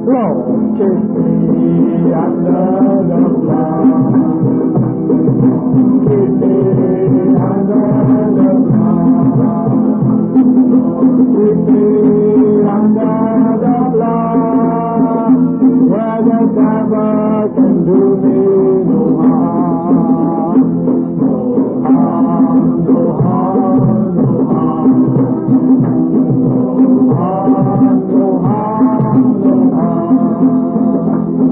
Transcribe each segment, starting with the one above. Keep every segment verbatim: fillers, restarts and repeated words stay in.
Lord, keep me under the blood. Keep me under the blood. Keep me under the blood, where the devil can do me no harm. No harm, no harm, no harm. No harm, no harm, no harm.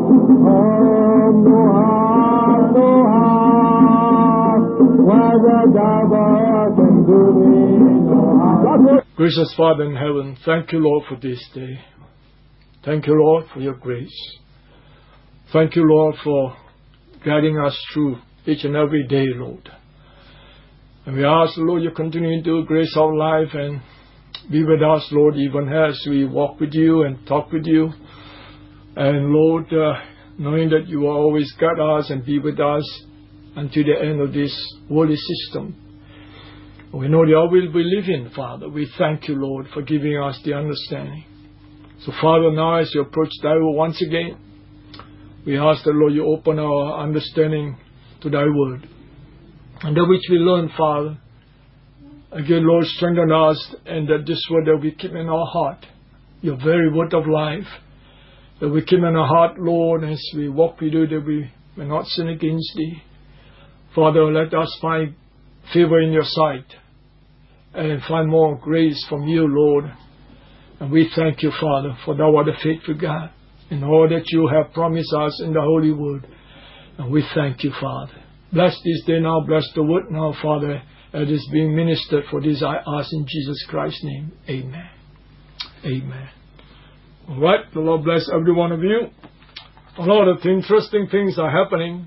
No harm, no harm, where the devil can do me no harm. Gracious Father in heaven, thank you, Lord, for this day. Thank you, Lord, for your grace. Thank you, Lord, for guiding us through each and every day, Lord. And we ask, Lord, you continue to grace our life and be with us, Lord, even as we walk with you and talk with you. And Lord, uh, knowing that you will always guide us and be with us until the end of this worldly system. We know the hour we live in, Father. We thank you, Lord, for giving us the understanding. So, Father, now as you approach thy word once again, we ask that, Lord, you open our understanding to thy word. And that which we learn, Father, again, Lord, strengthen us, and that this word that we keep in our heart, your very word of life, that we keep in our heart, Lord, as we walk with you, that we may not sin against thee. Father, let us find favor in your sight and find more grace from you, Lord. And we thank you, Father, for thou art a faithful God in all that you have promised us in the Holy Word. And we thank you, Father. Bless this day now, bless the word now, Father, as it is being ministered. For this I ask in Jesus Christ's name. Amen. Amen. All right, the Lord bless every one of you. A lot of interesting things are happening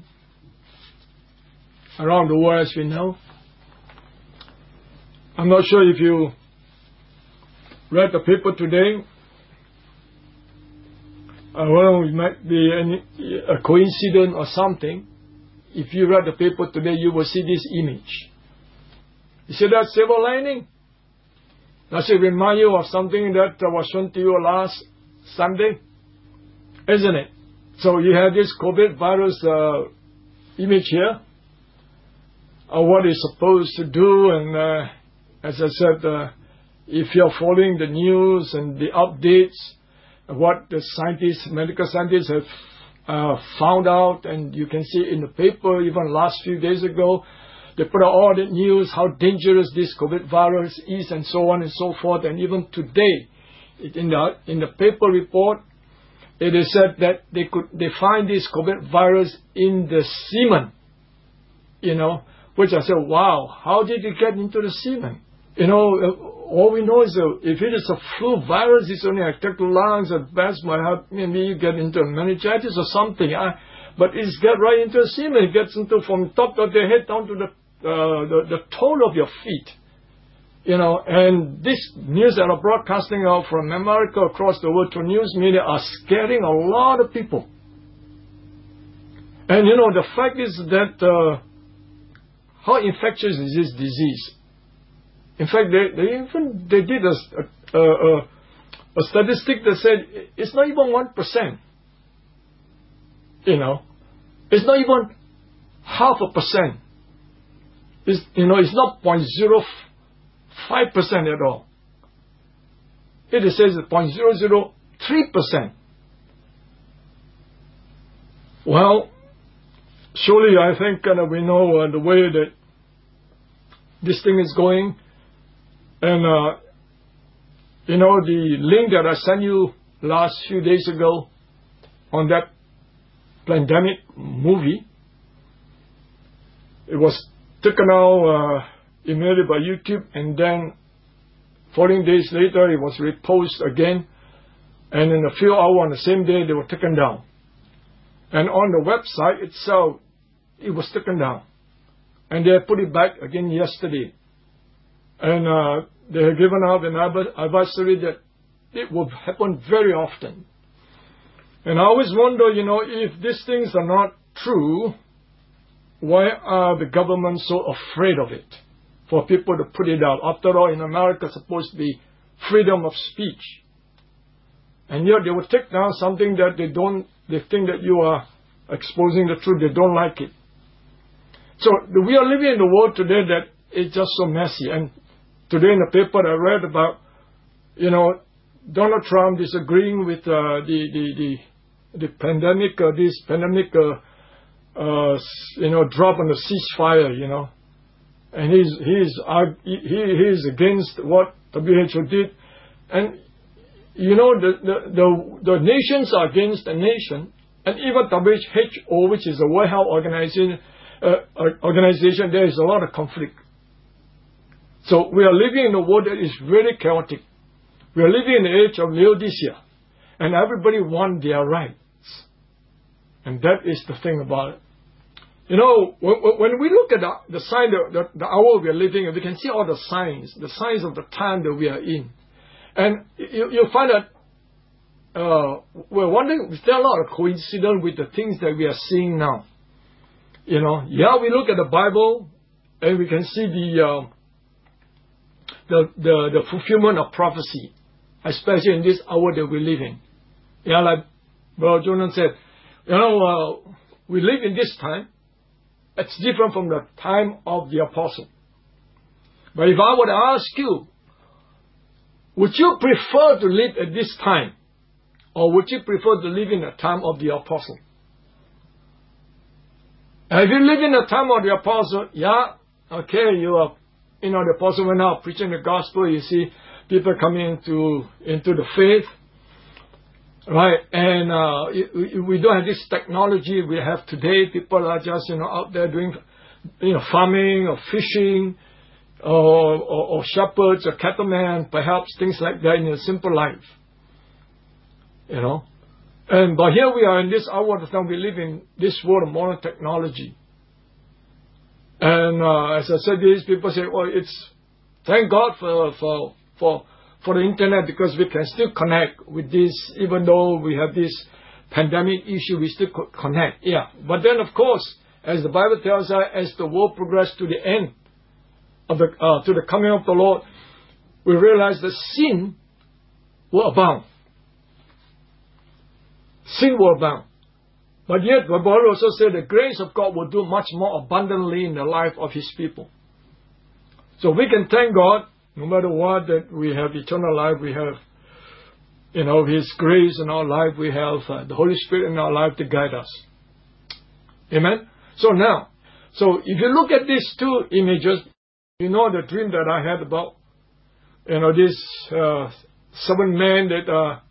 around the world, as we know. I'm not sure if you read the paper today. Uh, well, it might be any, a coincidence or something. If you read the paper today, you will see this image. You see that silver lining? Does it remind you of something that was shown to you last Sunday? Isn't it? So you have this COVID virus uh, image here, uh, what it's supposed to do, and uh, as I said, uh, if you're following the news and the updates, what the scientists, medical scientists have uh, found out, and you can see in the paper, even last few days ago, they put out all the news, how dangerous this COVID virus is, and so on and so forth. And even today, in the in the paper report, it is said that they could they find this COVID virus in the semen. You know, which I said, wow, how did it get into the semen? You know, all we know is uh, if it is a flu virus, it's only attack the lungs. At best, might have maybe you get into meningitis or something. I, but it's get right into the semen. It gets into from top of the head down to the uh, the, the toe of your feet. You know, and this news that are broadcasting out from America across the world to news media are scaring a lot of people. And you know, the fact is that uh, how infectious is this disease? In fact, they, they even they did a, a, a, a statistic that said it's not even one percent. You know, it's not even half a percent. It's, you know, it's not point zero five percent at all. It says point zero zero three percent. Well, surely I think uh, we know uh, the way that this thing is going. And, uh, you know, the link that I sent you last few days ago on that pandemic movie, it was taken out uh, immediately by YouTube, and then fourteen days later it was reposted again, and in a few hours on the same day they were taken down. And on the website itself, it was taken down. And they put it back again yesterday. And uh, they have given out an advisory that it will happen very often. And I always wonder, you know, if these things are not true, why are the government so afraid of it? For people to put it out. After all, in America, it's supposed to be freedom of speech. And yet they will take down something that they don't, they think that you are exposing the truth. They don't like it. So we are living in a world today that is just so messy. And today in the paper I read about, you know, Donald Trump disagreeing with uh, the, the, the, the pandemic, uh, this pandemic, uh, uh, you know, drop on the ceasefire, you know. And he's, he's, uh, he, he's against what W H O did. And, you know, the, the, the, the nations are against the nation. And even W H O, which is a World Health Organization, uh, organization, there is a lot of conflict. So we are living in a world that is very chaotic. We are living in the age of Laodicea. And everybody wants their rights. And that is the thing about it. You know, when we look at the, the sign, the, the, the hour we are living in, we can see all the signs, the signs of the time that we are in. And you, you'll find that uh, we're wondering, is there a lot of coincidence with the things that we are seeing now? You know, yeah, we look at the Bible and we can see the, uh, the, the, the fulfillment of prophecy, especially in this hour that we live in. Yeah, like Brother Jonathan said, you know, uh, we live in this time. It's different from the time of the apostle. But if I were to ask you, would you prefer to live at this time? Or would you prefer to live in the time of the apostle? And if you live in the time of the apostle, yeah, okay, you are, you know, the apostle went out preaching the gospel, you see people coming into, into the faith. Right, and uh, we don't have this technology we have today. People are just, you know, out there doing, you know, farming or fishing, or, or, or shepherds or cattlemen, perhaps things like that in a simple life. You know, and but here we are in this hour of time. We live in this world of modern technology. And uh, as I said, these people say, "Oh, it's thank God for for for." for the internet, because we can still connect with this, even though we have this pandemic issue, we still connect. Yeah. But then, of course, as the Bible tells us, as the world progresses to the end of the, uh, to the coming of the Lord, we realize that sin will abound. Sin will abound. But yet, the Bible also said the grace of God will do much more abundantly in the life of His people. So we can thank God. No matter what, that we have eternal life, we have, you know, His grace in our life, we have uh, the Holy Spirit in our life to guide us. Amen? So now, so if you look at these two images, you know the dream that I had about, you know, this uh, seven men that,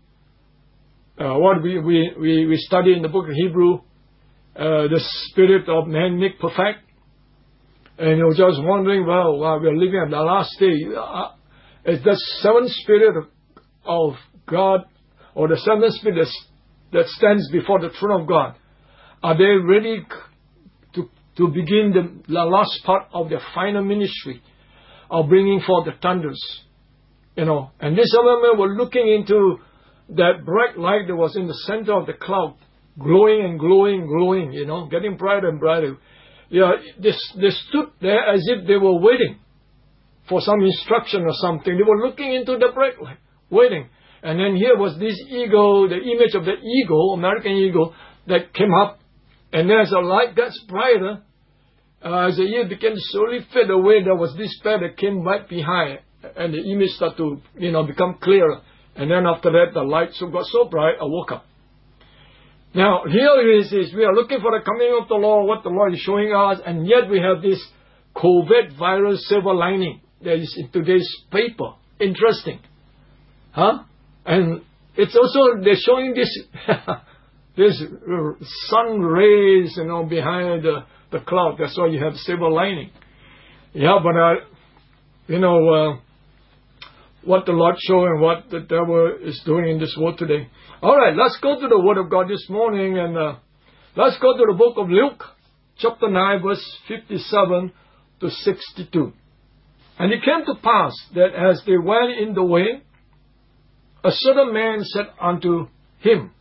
uh, uh, what we, we, we, we study in the book of Hebrew, uh, the spirit of man make perfect. And you're just wondering, well, well, we're living in the last day. Uh, is the seventh spirit of, of God, or the seventh spirit that stands before the throne of God, are they ready to, to begin the, the last part of their final ministry of bringing forth the thunders? You know, and these seven men were looking into that bright light that was in the center of the cloud, glowing and glowing, glowing, you know, getting brighter and brighter. Yeah, they, they stood there as if they were waiting for some instruction or something. They were looking into the bright light, waiting. And then here was this eagle, the image of the eagle, American eagle, that came up. And as the light gets brighter, uh, as the year began to slowly fade away, there was this pair that came right behind. And the image started to, you know, become clearer. And then after that, the light so got so bright, I woke up. Now, here is, is we are looking for the coming of the Lord, what the Lord is showing us, and yet we have this COVID virus silver lining that is in today's paper. Interesting. Huh? And it's also, they're showing this, this sun rays, you know, behind the, the cloud. That's why you have silver lining. Yeah, but, uh, you know, uh, what the Lord showed and what the devil is doing in this world today. All right, let's go to the Word of God this morning, and uh, let's go to the book of Luke, chapter nine, verse fifty-seven to sixty-two. And it came to pass that as they went in the way, a certain man said unto him,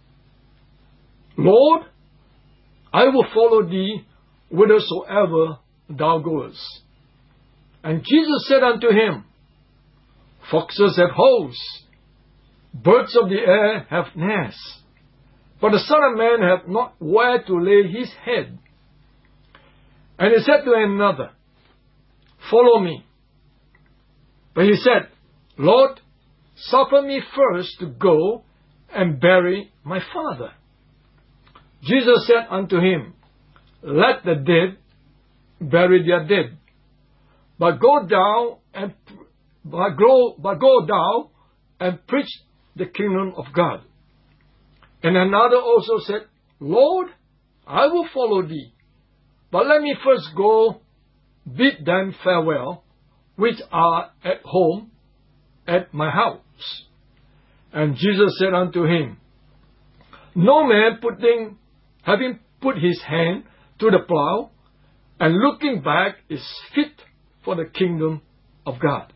Lord, I will follow thee whithersoever thou goest. And Jesus said unto him, Foxes have holes, birds of the air have nests, but the Son of Man hath not where to lay his head. And he said to another, Follow me. But he said, Lord, suffer me first to go and bury my father. Jesus said unto him, Let the dead bury their dead, but go down and but go, but go down and preach the kingdom of God. And another also said, Lord, I will follow thee, but let me first go bid them farewell, which are at home at my house. And Jesus said unto him, No man putting, having put his hand to the plow, and looking back is fit for the kingdom of God.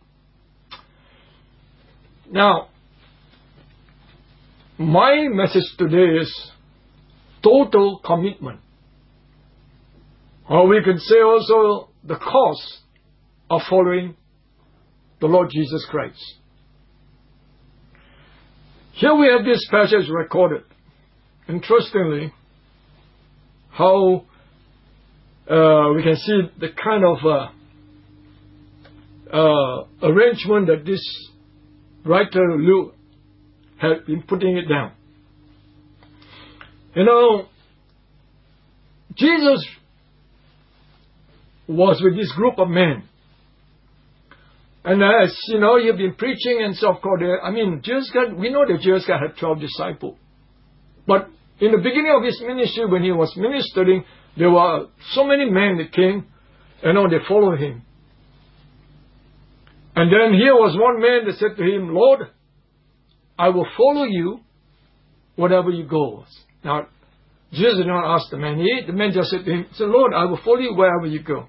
Now, my message today is total commitment. Or we can say also the cost of following the Lord Jesus Christ. Here we have this passage recorded. Interestingly, how uh, we can see the kind of uh, uh, arrangement that this writer Luke had been putting it down. You know, Jesus was with this group of men. And as you know, you've been preaching and so forth. I mean, Jesus God, we know that Jesus God had twelve disciples. But in the beginning of his ministry, when he was ministering, there were so many men that came, and now they followed him. And then here was one man that said to him, Lord, I will follow you wherever you go. Now, Jesus did not ask the man. He, the man just said to him, so Lord, I will follow you wherever you go.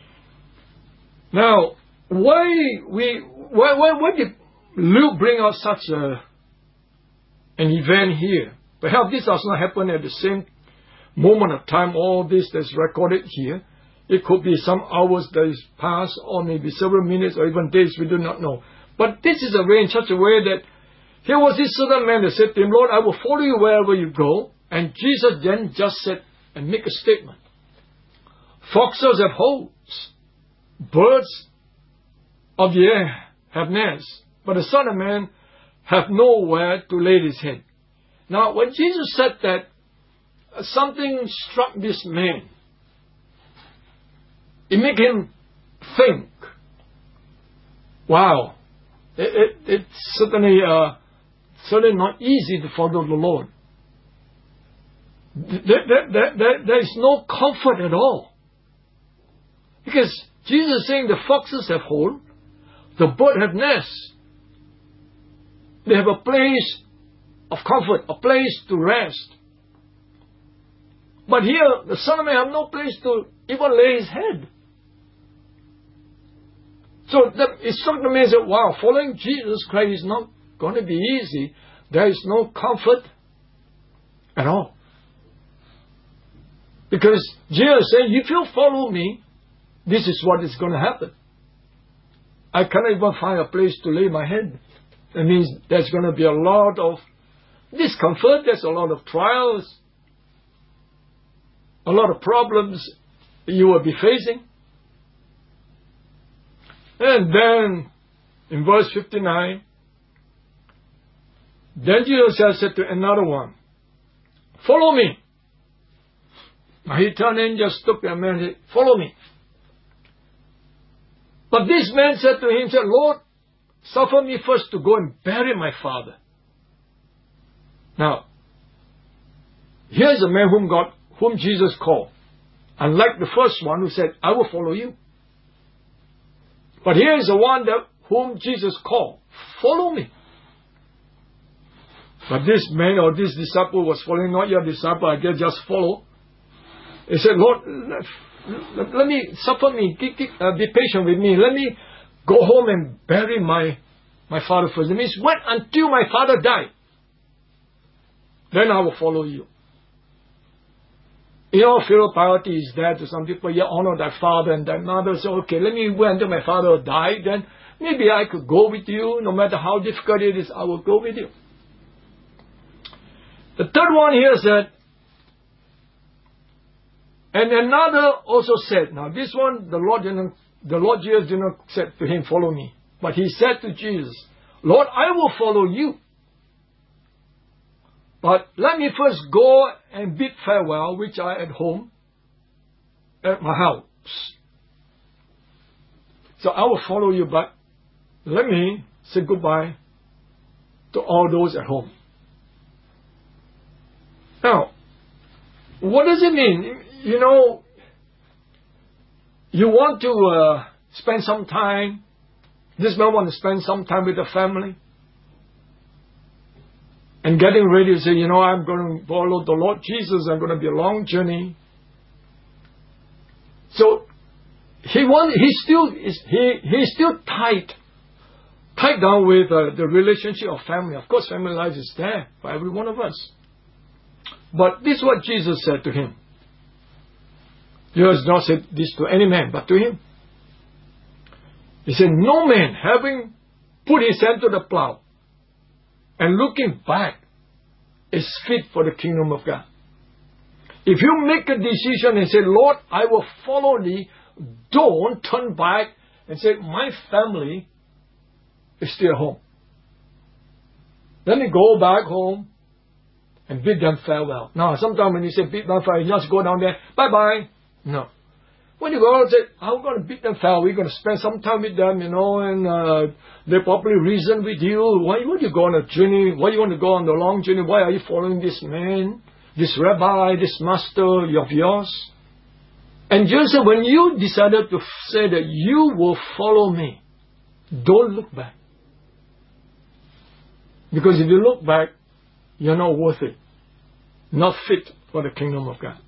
Now, why we why why, why did Luke bring out such a an event here? Perhaps this does not happen at the same moment of time. All this that's recorded here, it could be some hours that is passed, or maybe several minutes, or even days. We do not know. But this is arranged in such a way that here was this certain man that said to him, Lord, I will follow you wherever you go. And Jesus then just said and make a statement. Foxes have holes, birds of the air have nests, but the Son of Man hath nowhere to lay his head. Now, when Jesus said that, something struck this man. It made him think, wow, it, it, it's certainly, uh, certainly not easy to follow the Lord. There, there, there, there, there is no comfort at all. Because Jesus is saying the foxes have holes, the bird have nests. They have a place of comfort, a place to rest. But here, the Son of Man have no place to even lay his head. So that, it struck the man and said, wow, following Jesus Christ is not going to be easy. There is no comfort at all. Because Jesus said, if you follow me, this is what is going to happen. I cannot even find a place to lay my head. That means there's going to be a lot of discomfort, there's a lot of trials, a lot of problems you will be facing. And then, in verse fifty-nine, then Jesus said to another one, follow me. Now he turned and just took the man and said, follow me. But this man said to him, said, Lord, suffer me first to go and bury my father. Now, here's a man whom God, whom Jesus called. Unlike the first one who said, I will follow you. But here is the one that whom Jesus called, follow me. But this man or this disciple was following, not your disciple, I guess just follow. He said, Lord, let, let, let me, suffer me, keep, keep, uh, be patient with me. Let me go home and bury my, my father first. It means wait until my father died. Then I will follow you. You know, filial piety is there to some people. You honor thy father and thy mother. So, okay, let me wait until my father died. Then maybe I could go with you. No matter how difficult it is, I will go with you. The third one here said, and another also said, now this one, the Lord didn't, the Lord Jesus did not say to him, follow me. But he said to Jesus, Lord, I will follow you. But let me first go and bid farewell, which I at home, at my house. So I will follow you, but let me say goodbye to all those at home. Now, what does it mean? You know, you want to uh, spend some time, this man wants to spend some time with the family, and getting ready to say, you know, I'm going to follow the Lord Jesus, I'm going to be a long journey. So, he want, he's still, he, he's still tied, tied down with uh, the relationship of family. Of course, family life is there for every one of us. But this is what Jesus said to him. Jesus not said this to any man, but to him. He said, no man having put his hand to the plow and looking back is fit for the kingdom of God. If you make a decision and say, Lord, I will follow thee, don't turn back and say, my family is still home. Let me go back home and bid them farewell. Now, sometimes when you say bid them farewell, you just go down there, bye-bye. No. When you go and say, I'm going to bid them farewell, we're going to spend some time with them, you know, and uh, they probably reason with you. Why would you go on a journey? Why you want to go on the long journey? Why are you following this man, this rabbi, this master of yours? And Jesus said, when you decided to say that you will follow me, don't look back. Because if you look back, you're not worth it. Not fit for the kingdom of God.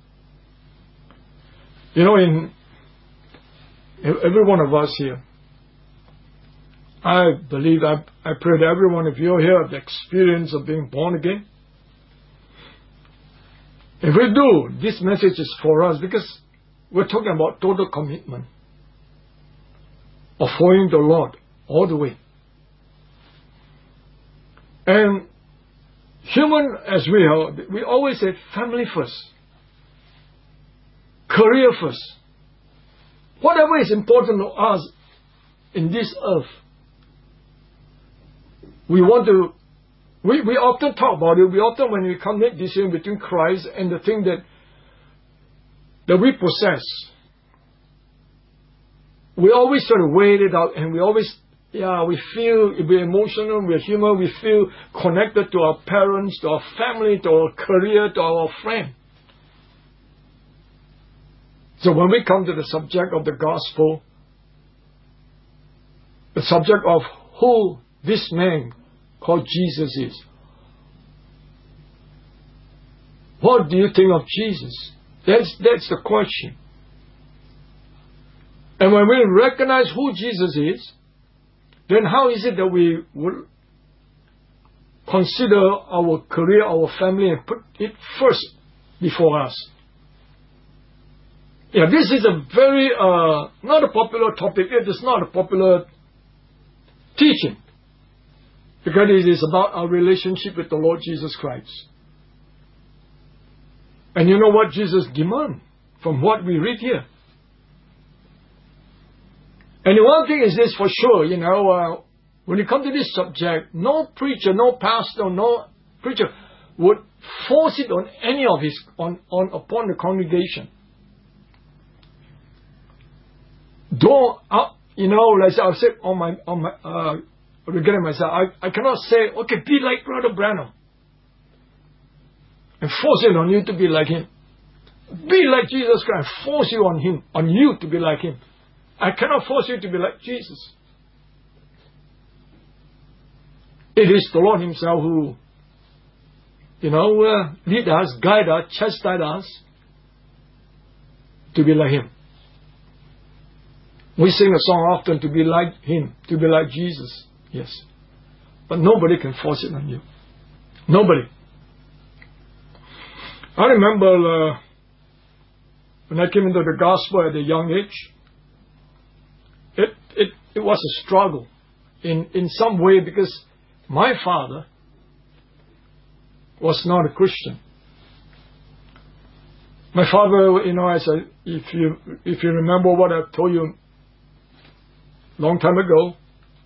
You know, in every one of us here, I believe, I, I pray that every one of you here have the experience of being born again. If we do, this message is for us because we're talking about total commitment of following the Lord all the way. And human as we are, we always say family first. Career first. Whatever is important to us in this earth, we want to, we, we often talk about it, we often when we come make decision between Christ and the thing that, that we possess, we always sort of weigh it out and we always, yeah, we feel, we're emotional, we're human, we feel connected to our parents, to our family, to our career, to our friend. So when we come to the subject of the gospel, the subject of who this man called Jesus is, what do you think of Jesus? That's, that's the question. And when we recognize who Jesus is, then how is it that we will consider our career, our family, and put it first before us? Yeah, this is a very, uh, not a popular topic. It is not a popular teaching. Because it is about our relationship with the Lord Jesus Christ. And you know what Jesus demands from what we read here? And the one thing is this for sure, you know, uh, when you come to this subject, no preacher, no pastor, no preacher would force it on any of his, on, on upon the congregation. Don't, uh, you know, like I've said on my, on my, uh, regarding myself, I, I cannot say, okay, be like Brother Branham. And force it on you to be like him. Be like Jesus Christ. Force you on him, on you to be like him. I cannot force you to be like Jesus. It is the Lord himself who, you know, uh, lead us, guide us, chastise us to be like him. We sing a song often to be like him, to be like Jesus. Yes. But nobody can force it on you. Nobody. I remember uh, when I came into the gospel at a young age, it, it, it was a struggle in, in some way because my father was not a Christian. My father, you know, as I, if you if you remember what I told you long time ago,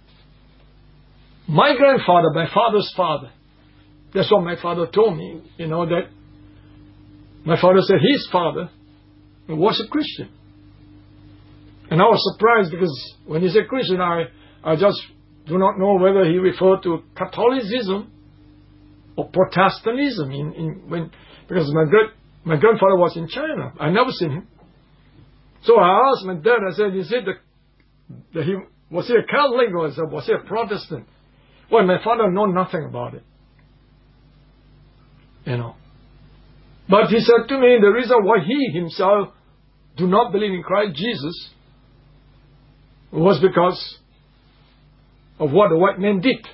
my grandfather, my father's father, that's what my father told me, you know, that my father said his father was a Christian. And I was surprised because when he said Christian, I, I just do not know whether he referred to Catholicism or Protestantism. In, in when because my great my grandfather was in China, I never seen him. So I asked my dad. I said, "Is it the, the he was he a Catholic or was he a Protestant?" Well, my father knew nothing about it, you know. But he said to me, the reason why he himself do not believe in Christ Jesus was because of what the white man did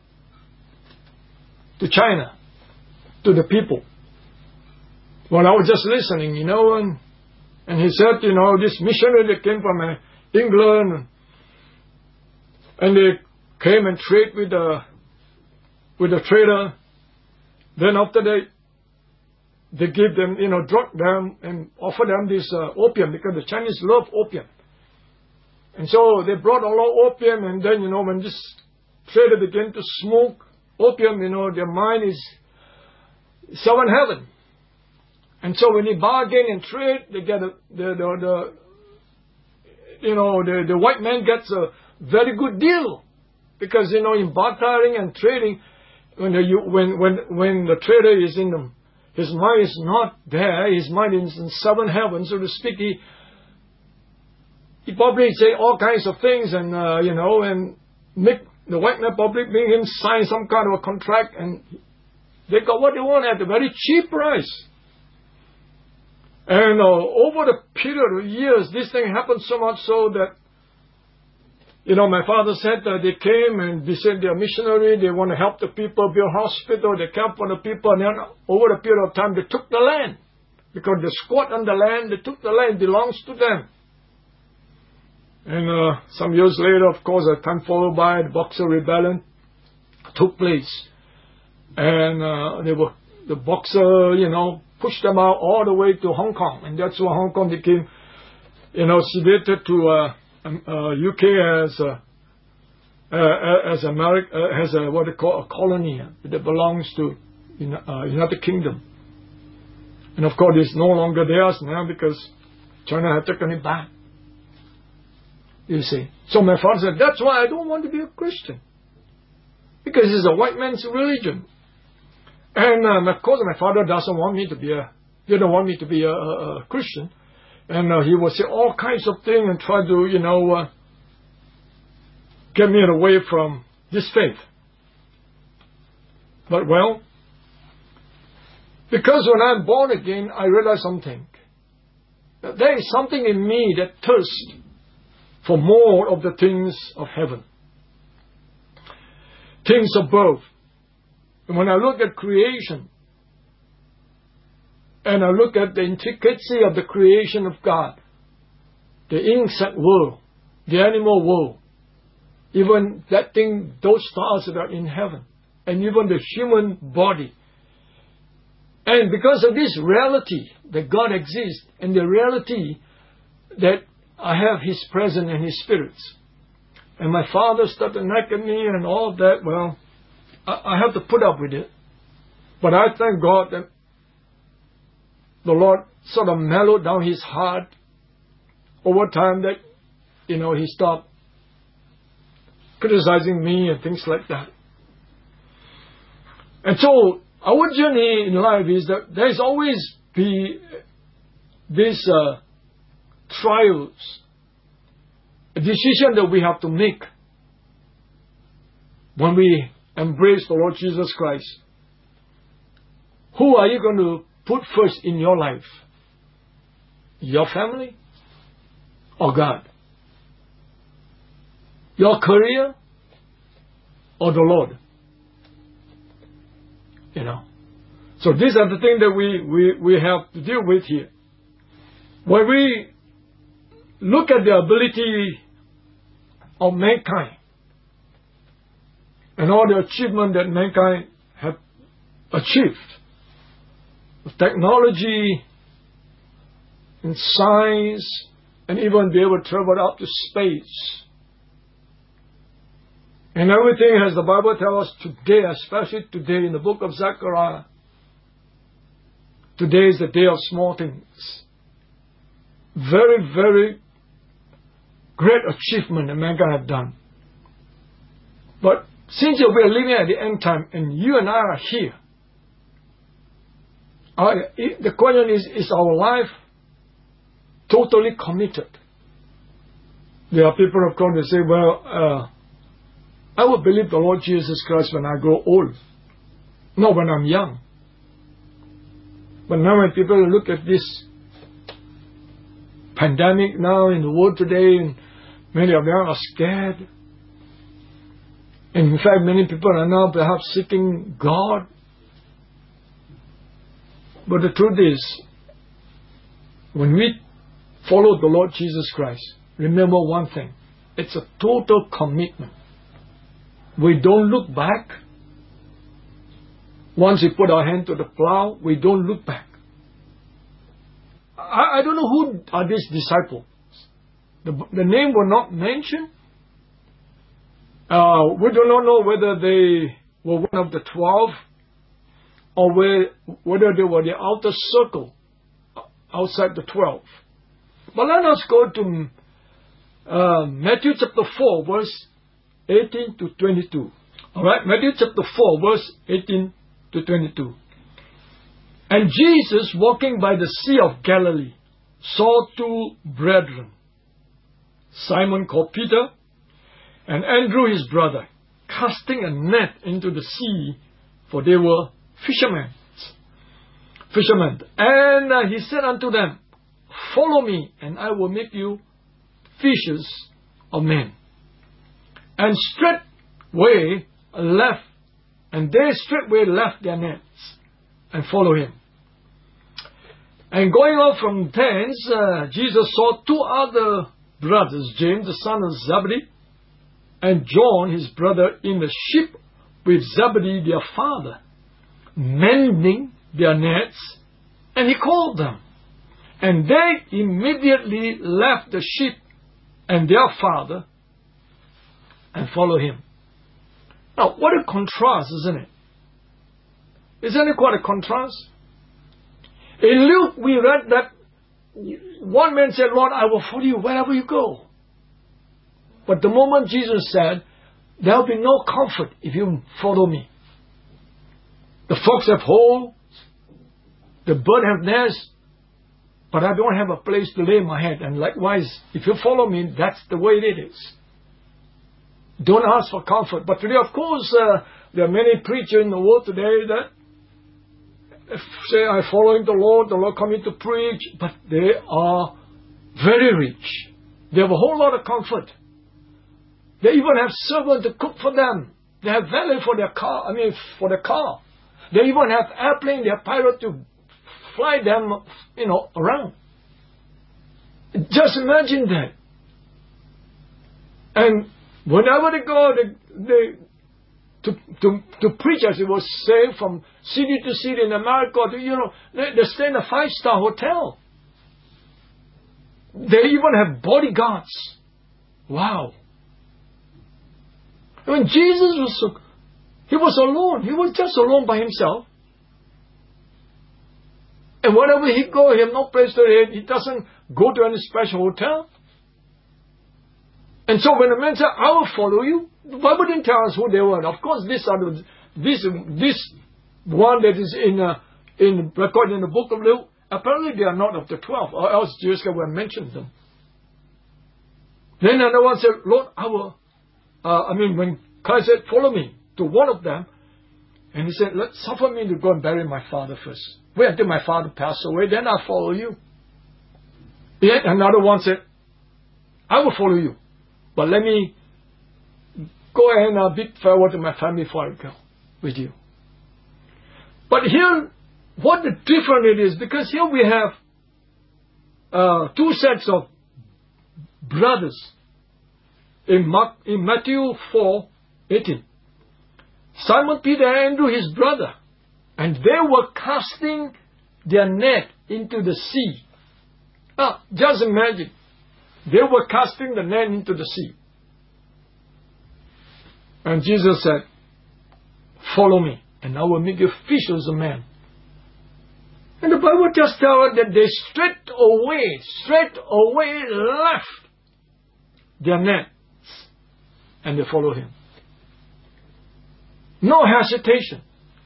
to China, to the people. Well, I was just listening, you know, and, and he said, you know, this missionary that came from uh, England, and they came and trade with the with the trader. Then after they they give them, you know, drug them and offer them this uh, opium, because the Chinese love opium. And so they brought a lot of opium, and then, you know, when this trader began to smoke opium, you know, their mind is seven heaven. And so when they bargain and trade, they get a, the, the, the, you know, the, the white man gets a very good deal. Because, you know, in bartering and trading, when the, you, when, when, when the trader is in the, his mind is not there, his mind is in seven heavens, so to speak, he, He probably say all kinds of things, and uh, you know, and make the white man probably make him sign some kind of a contract, and they got what they want at a very cheap price. And uh, over the period of years, this thing happened so much so that, you know, my father said that they came and they said they're missionary, they want to help the people, build hospital, they care for the people, and then over the period of time they took the land, because they squat on the land, they took the land, it belongs to them. And uh, some years later, of course, a time followed by, the Boxer Rebellion took place. And uh, they were, the Boxer, you know, pushed them out all the way to Hong Kong. And that's why Hong Kong became, you know, ceded to uh, um, uh, U K as a, uh, as America, uh, as a, what they call a colony that belongs to uh, United Kingdom. And of course, it's no longer theirs now because China had taken it back. You see. So my father said, that's why I don't want to be a Christian. Because it's a white man's religion. And um, of course my father doesn't want me to be a, didn't want me to be a, a, a Christian. And uh, he would say all kinds of things and try to, you know, uh, get me away from this faith. But well, because when I'm born again, I realize something. There is something in me that thirsts for more of the things of heaven, things above. And when I look at creation, and I look at the intricacy of the creation of God, the insect world, the animal world, even that thing, those stars that are in heaven, and even the human body. And because of this reality that God exists, and the reality that I have His presence and His spirits, and my father started nagging me and all that, well, I, I have to put up with it. But I thank God that the Lord sort of mellowed down His heart over time, that, you know, He stopped criticizing me and things like that. And so our journey in life is that there's always be this uh, trials, a decision that we have to make when we embrace the Lord Jesus Christ. Who are you going to put first in your life? Your family or God? Your career or the Lord? You know. So these are the things that we, we, we have to deal with here. When we look at the ability of mankind and all the achievement that mankind have achieved. With technology, in science, and even be able to travel out to space. And everything, as the Bible tells us today, especially today in the book of Zechariah, today is the day of small things. Very, very great achievement that mankind have done. But since we are living at the end time and you and I are here, our, the question is, is our life totally committed? There are people of God that say, well, uh, I will believe the Lord Jesus Christ when I grow old, not when I'm young. But now when people look at this pandemic now in the world today, and many of them are scared. And in fact, many people are now perhaps seeking God. But the truth is, when we follow the Lord Jesus Christ, remember one thing. It's a total commitment. We don't look back. Once we put our hand to the plow, we don't look back. I, I don't know who are these disciples. The, the name were not mentioned. Uh, we do not know whether they were one of the twelve or where, whether they were the outer circle outside the twelve. But let us go to uh, Matthew chapter four, verse eighteen to twenty-two. Alright, Matthew chapter four, verse eighteen to twenty-two. And Jesus, walking by the Sea of Galilee, saw two brethren, Simon called Peter, and Andrew his brother, casting a net into the sea, for they were fishermen. Fishermen. And uh, he said unto them, follow me, and I will make you fishers of men. And straightway left, and they straightway left their nets, and followed him. And going on from thence, uh, Jesus saw two other brothers, James the son of Zebedee, and John his brother, in the ship with Zebedee their father, mending their nets, and he called them. And they immediately left the ship and their father and followed him. Now, what a contrast, isn't it? Isn't it quite a contrast? In Luke, we read that one man said, Lord, I will follow you wherever you go. But the moment Jesus said, there will be no comfort if you follow me. The fox have holes, the bird have nests, but I don't have a place to lay my head. And likewise, if you follow me, that's the way it is. Don't ask for comfort. But today, of course, uh, there are many preachers in the world today that say, I'm following the Lord, the Lord coming to preach, but they are very rich. They have a whole lot of comfort. They even have servants to cook for them. They have valet for their car, I mean, for the car. They even have airplane, they have pilot to fly them, you know, around. Just imagine that. And whenever they go, they, they to, to, to preach, as it was saying, from city to city in America, to, you know, they, they stay in a five-star hotel. They even have bodyguards. Wow. When Jesus was so, he was alone. He was just alone by himself. And wherever he go, he have no place to live. He doesn't go to any special hotel. And so when the man said, I will follow you, the Bible didn't tell us who they were. Of course, this are the, this this one that is in uh, in recorded in the book of Luke. Apparently, they are not of the twelve, or else Jesus would have mentioned them. Then another one said, Lord, I will. Uh, I mean, when Christ said, follow me to one of them, and he said, let suffer me to go and bury my father first. Wait until my father pass away, then I'll follow you. Yet another one said, I will follow you, but let me go ahead and uh, bid farewell to my family before I go with you. But here, what the difference it is, because here we have uh, two sets of brothers in, Mark, in Matthew four eighteen. Simon Peter and Andrew, his brother. And they were casting their net into the sea. Now, just imagine. They were casting the net into the sea. And Jesus said, follow me, and I will make you fishers of men. And the Bible just tells us that they straight away, straight away left their nets, and they followed him. No hesitation.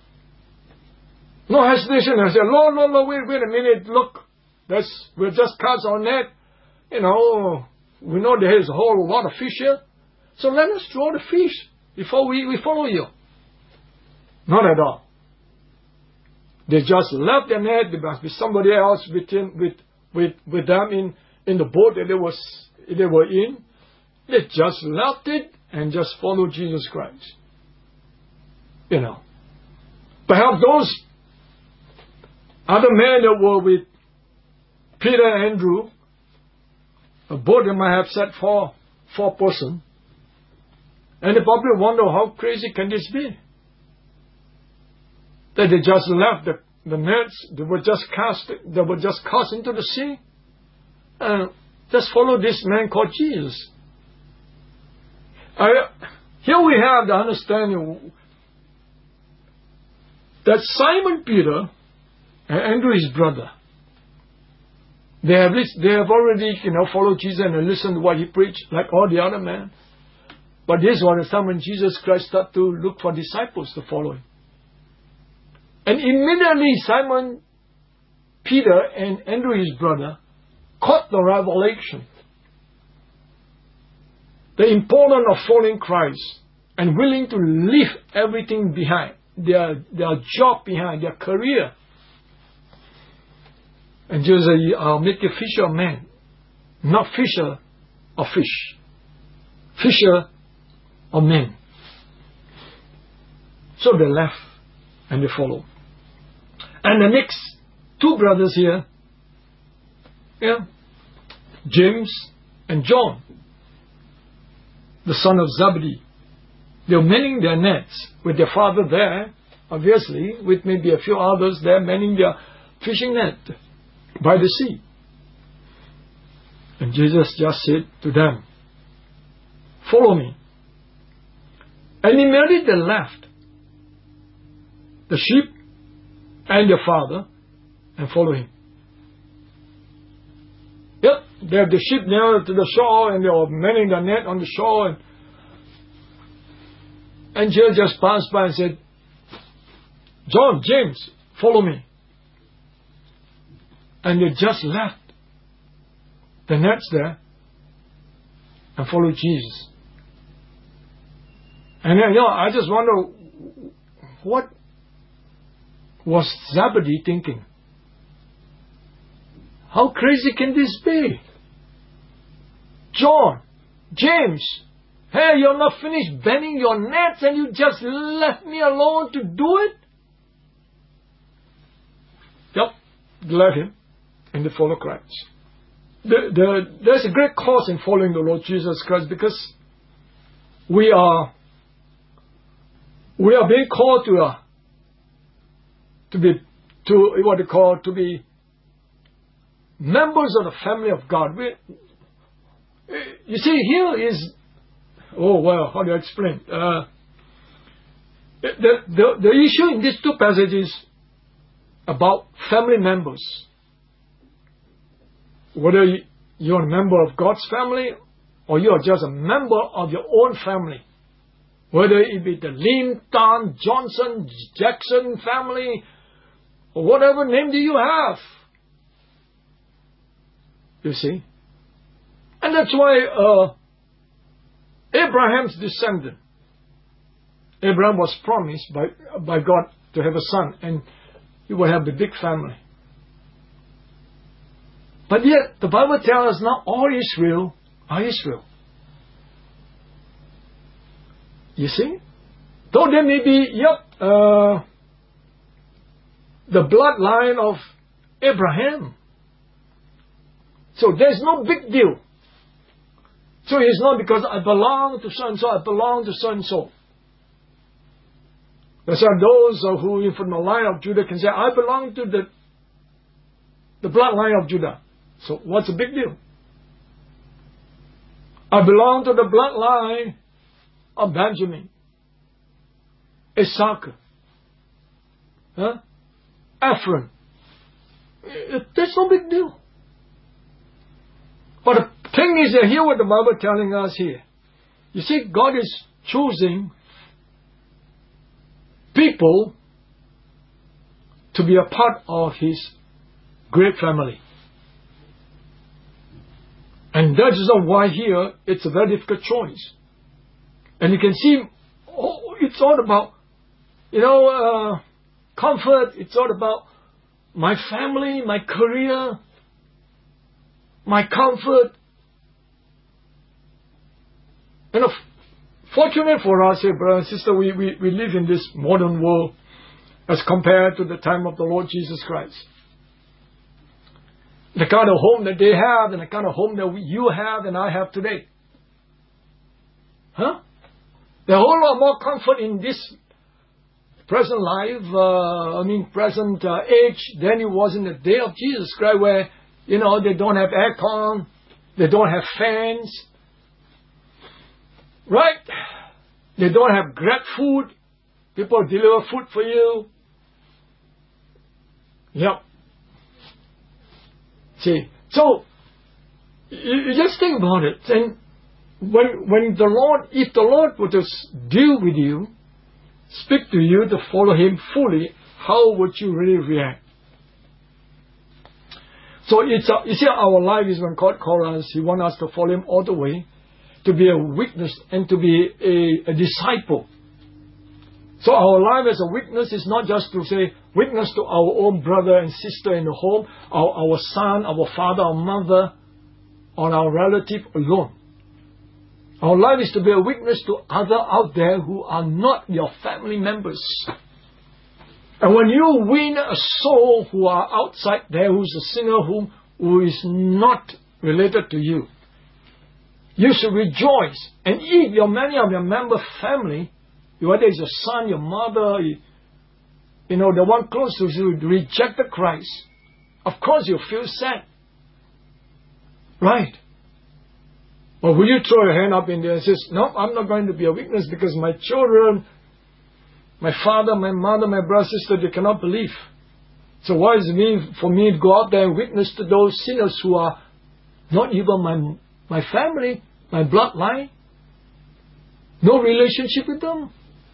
No hesitation. I said, Lord, Lord, Lord, wait, wait a minute, look, that's, we'll just cast our net. You know, we know there is a whole lot of fish here, so let us throw the fish before we, we follow you. Not at all. They just left their net. There must be somebody else with him, with, with, with them in, in the boat that they, was, they were in. They just left it and just followed Jesus Christ. You know. Perhaps those other men that were with Peter and Andrew, a boat that might have set four, four person, and they probably wonder, how crazy can this be? That they just left the, the nets, they were just cast, they were just cast into the sea, and just follow this man called Jesus. I, here we have the understanding that Simon Peter and Andrew, his brother, they have, they have already, you know, followed Jesus and listened to what he preached, like all the other men. But this was the time when Jesus Christ started to look for disciples to follow him. And immediately Simon Peter and Andrew, his brother, caught the revelation, the importance of following Christ and willing to leave everything behind, their, their job behind, their career. And Jesus said, I'll make you fisher of men, not fisher of fish. Fisher of men. So they left and they followed. And the next two brothers here, yeah, James and John, the son of Zebedee, they were mending their nets with their father there, obviously, with maybe a few others there mending their fishing net by the sea. And Jesus just said to them, follow me. And immediately they left the sheep and their father and followed him. Yep, they have the sheep near to the shore and they were mending the net on the shore. And, and Jesus just passed by and said, John, James, follow me. And they just left the nets there and followed Jesus. And then, you know, I just wonder, what was Zebedee thinking? How crazy can this be? John, James, hey, you're not finished bending your nets and you just left me alone to do it? Yep, they left him and they follow Christ. The, the, there's a great cause in following the Lord Jesus Christ because we are we are being called to uh, to be to what they call to be members of the family of God. We, you see, here is oh well, how do I explain? Uh, the, the the issue in these two passages about family members. Whether you're a member of God's family or you are just a member of your own family. Whether it be the Lim, Tan, Johnson, Jackson family, or whatever name do you have. You see? And that's why uh, Abraham's descendant, Abraham was promised by, by God to have a son, and he will have a big family. But yet, the Bible tells us not all Israel are Israel. You see? Though there may be, yep, uh, the bloodline of Abraham. So there's no big deal. So it's not because I belong to so-and-so, I belong to so-and-so. That's why those who from the line of Judah can say, I belong to the, the bloodline of Judah. So what's the big deal? I belong to the bloodline of Benjamin, Issachar, huh? Ephraim. That's no big deal. But the thing is, hear what the Bible is telling us here. You see, God is choosing people to be a part of His great family. And that is why here it's a very difficult choice. And you can see, oh, it's all about, you know, uh, comfort. It's all about my family, my career, my comfort. And of, fortunate for us here, brother and sister, we, we, we live in this modern world as compared to the time of the Lord Jesus Christ. The kind of home that they have and the kind of home that we, you have and I have today. Huh? There's a whole lot more comfort in this present life, uh, I mean present uh, age, than it was in the day of Jesus Christ, where, you know, they don't have aircon, they don't have fans, right? They don't have Grab food, people deliver food for you. Yep. See, so you, you just think about it. And when when the Lord, if the Lord were to deal with you, speak to you to follow Him fully, how would you really react? So it's a, you see, our life is when God calls us, He wants us to follow Him all the way, to be a witness and to be a, a disciple. So our life as a witness is not just to say witness to our own brother and sister in the home, our, our son, our father, our mother, or our relative alone. Our life is to be a witness to others out there who are not your family members. And when you win a soul who are outside there, who's a sinner, whom, who is not related to you, you should rejoice. And if your many of your member family, whether it's your son, your mother, you, you know, the one close to you rejected Christ, of course you feel sad. Right? Or will you throw your hand up in there and say, no, I'm not going to be a witness because my children, my father, my mother, my brother, sister, they cannot believe. So why is it me, for me to go out there and witness to those sinners who are not even my, my family, my bloodline? No relationship with them?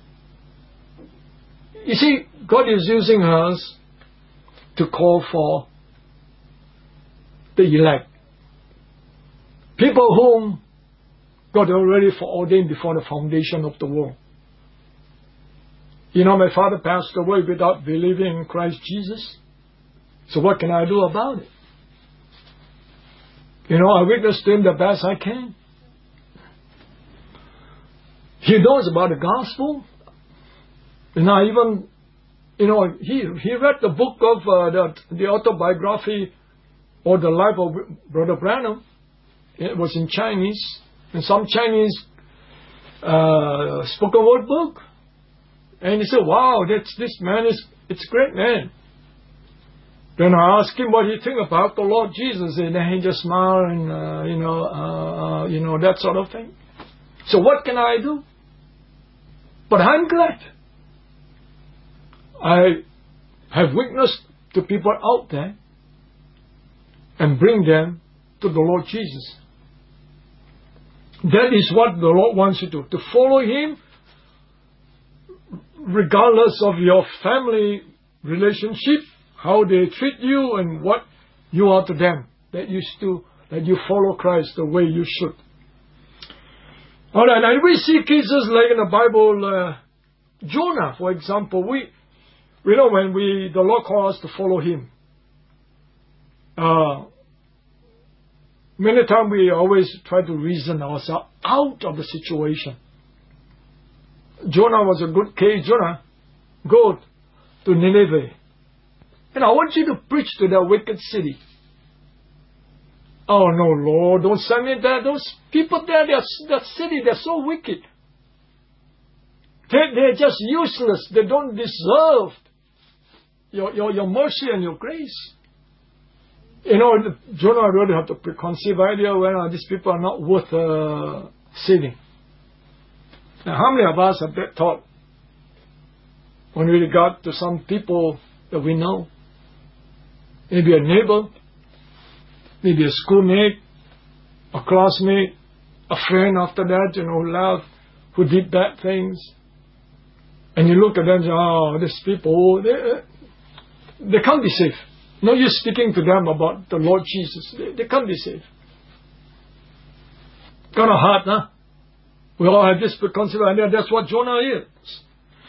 You see, God is using us to call for the elect. People whom God already foreordained before the foundation of the world. You know, my father passed away without believing in Christ Jesus. So what can I do about it? You know, I witnessed to him the best I can. He knows about the gospel. And I even, you know, he he read the book of uh, the, the autobiography or the life of Brother Branham. It was in Chinese, and some Chinese uh, spoken word book. And he said, wow, that's, this man is, it's a great man. Then I asked him what he think about the Lord Jesus, and then he just smiled and, uh, you know, uh, uh, you know, that sort of thing. So what can I do? But I'm glad. I have witnessed to people out there and bring them to the Lord Jesus. That is what the Lord wants you to do. To follow Him regardless of your family relationship, how they treat you and what you are to them. That you still, that you follow Christ the way you should. Alright, and we see cases like in the Bible, uh, Jonah, for example. We, we know when we, the Lord calls us to follow Him. Uh, Many times we always try to reason ourselves out of the situation. Jonah was a good case. Jonah, go to Nineveh. And I want you to preach to that wicked city. Oh no, Lord, don't send me there. Those people there, that city, they're so wicked. They, they're just useless. They don't deserve your, your, your mercy and your grace. You know, Jonah really had the preconceived idea, well, these people are not worth uh, saving. Now, how many of us have that thought when we regard to some people that we know? Maybe a neighbor, maybe a schoolmate, a classmate, a friend after that, you know, who loved, who did bad things. And you look at them and say, oh, these people, they, they can't be saved. No use speaking to them about the Lord Jesus. They, they can't be saved. Kind of hard, huh? We all have this preconceived idea. That's what Jonah is.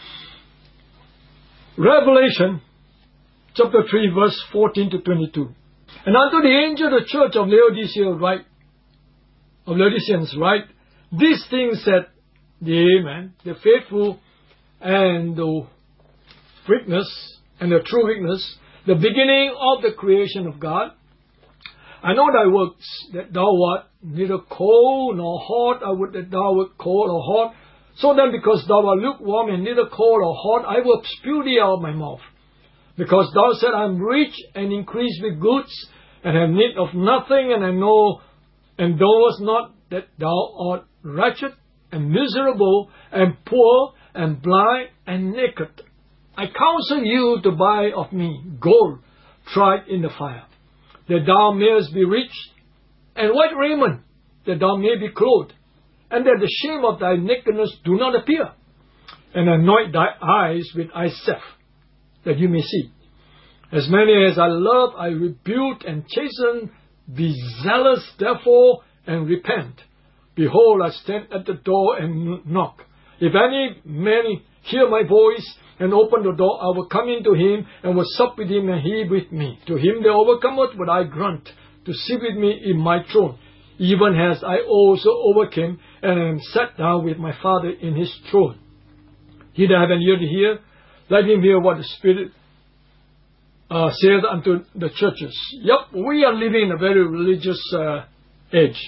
Revelation chapter three, verse fourteen to twenty-two. And unto the angel of the church of Laodicea write, of Laodiceans write, these things said the Amen, the faithful and the witness, and the true witness, the beginning of the creation of God. I know thy works, that thou art neither cold nor hot. I would that thou wert cold or hot. So then, because thou art lukewarm and neither cold or hot, I will spew thee out of my mouth. Because thou said, I am rich and increased with goods, and have need of nothing, and I know, and knowest not that thou art wretched and miserable and poor and blind and naked. I counsel you to buy of me gold tried in the fire, that thou mayest be rich, and white raiment, that thou may be clothed, and that the shame of thy nakedness do not appear. And anoint thy eyes with eye salve, that you may see. As many as I love, I rebuke and chasten. Be zealous, therefore, and repent. Behold, I stand at the door and knock. If any man hear my voice and open the door, I will come into him and will sup with him and he with me. To him that overcometh will I grant to sit with me in my throne, even as I also overcame and am sat down with my Father in his throne. He that hath an ear to hear, let him hear what the Spirit uh, saith unto the churches. Yep, we are living in a very religious uh, age.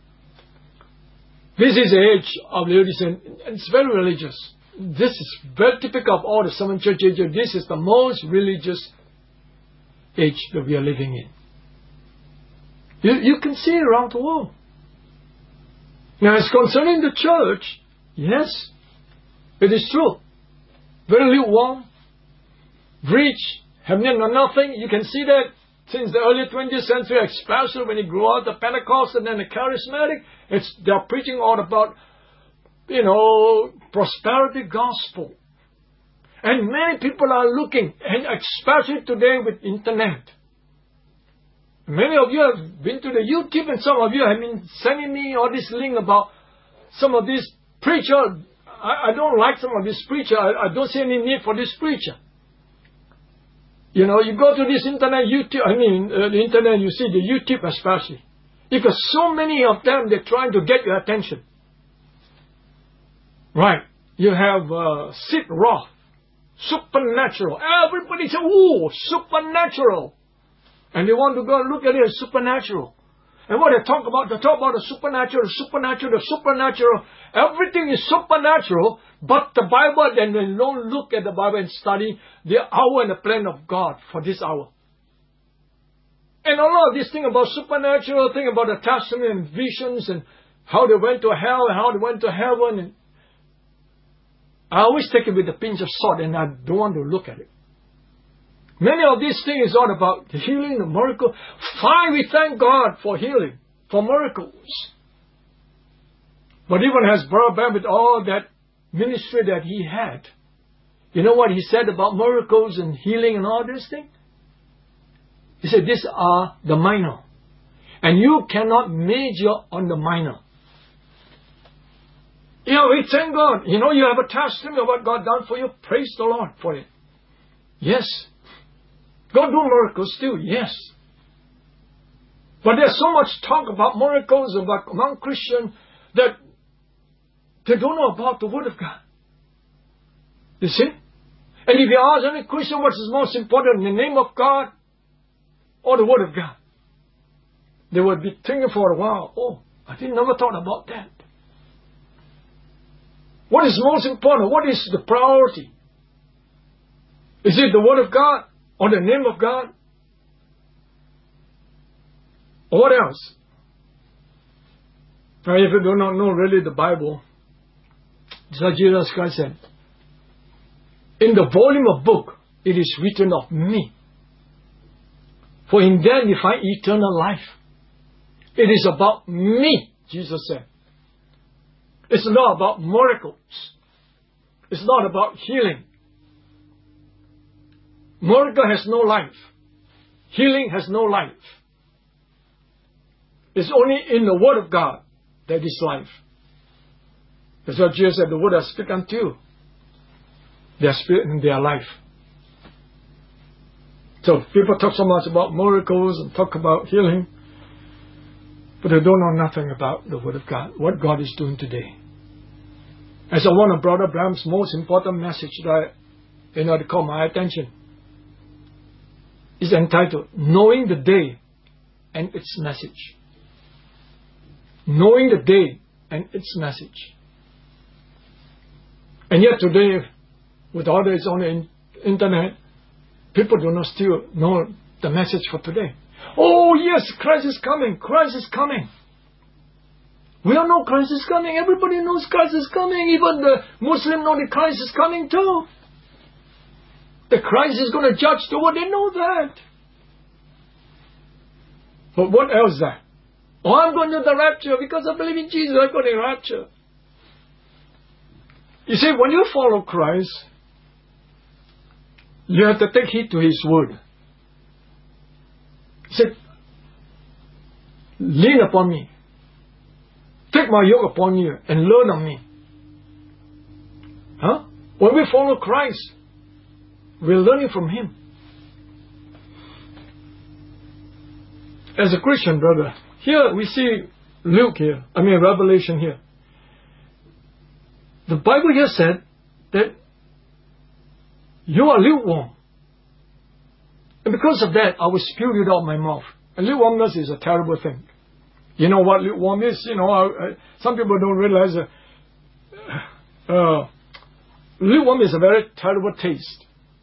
This is the age of Laodicean. It's very religious. This is very typical of all the seven church ages. This is the most religious age that we are living in. You, you can see it around the world. Now, as concerning the church, yes, it is true. Very lukewarm, rich, have need of nothing. You can see that since the early twentieth century, especially when it grew out the Pentecost and then the Charismatic. It's, they're preaching all about, you know, prosperity gospel. And many people are looking, and especially today with internet. Many of you have been to the YouTube, and some of you have been sending me all this link about some of these preachers. I, I don't like some of these preachers. I, I don't see any need for this preacher. You know, you go to this internet, YouTube, I mean, uh, the internet, you see the YouTube especially. Because so many of them, they're trying to get your attention. Right. You have uh, Sid Roth, supernatural. Everybody says, ooh, supernatural. And they want to go and look at it as supernatural. And what they talk about, they talk about the supernatural, the supernatural, the supernatural. Everything is supernatural, but the Bible, then they don't look at the Bible and study the hour and the plan of God for this hour. And a lot of this thing about supernatural, thing about the Testament and visions and how they went to hell and how they went to heaven. And I always take it with a pinch of salt, and I don't want to look at it. Many of these things are about the healing, the miracle. Fine, we thank God for healing, for miracles. But even as Brother Branham, with all that ministry that he had, you know what he said about miracles and healing and all these things? He said, these are the minor. And you cannot major on the minor. You know, we thank God. You know, you have a testimony of what God done for you. Praise the Lord for it. Yes. God do miracles too, yes. But there's so much talk about miracles about among Christians that they don't know about the Word of God. You see? And if you ask any Christian what is most important, the name of God or the Word of God, they would be thinking for a while, oh, I didn't never thought about that. What is most important? What is the priority? Is it the Word of God or the name of God? Or what else? Now, if you do not know really the Bible, so Jesus Christ said, in the volume of book, it is written of me. For in them you find eternal life. It is about me, Jesus said. It's not about miracles. It's not about healing. Miracle has no life. Healing has no life. It's only in the Word of God that is life. That's what Jesus said, the Word I speak unto you. Their spirit and their life. So people talk so much about miracles and talk about healing, but they don't know nothing about the Word of God, what God is doing today. And so one of Brother Branham's most important message that you know to call my attention is entitled, Knowing the Day and Its Message. Knowing the Day and Its Message. And yet today, with all that is on the internet, people do not still know the message for today. Oh yes, Christ is coming, Christ is coming. We all know Christ is coming. Everybody knows Christ is coming. Even the Muslim know that Christ is coming too. The Christ is going to judge the world. They know that. But what else is that? Oh, I'm going to the rapture because I believe in Jesus. I'm going to the rapture. You see, when you follow Christ, you have to take heed to His word. He said, lean upon me. Take my yoke upon you and learn of me. Huh? When we follow Christ, we're learning from Him. As a Christian brother, here we see Luke here, I mean Revelation here. The Bible here said that you are lukewarm. And because of that, I will spew it out of my mouth. And lukewarmness is a terrible thing. You know what lukewarm is? You know, uh, some people don't realize that uh, lukewarm is a very terrible taste.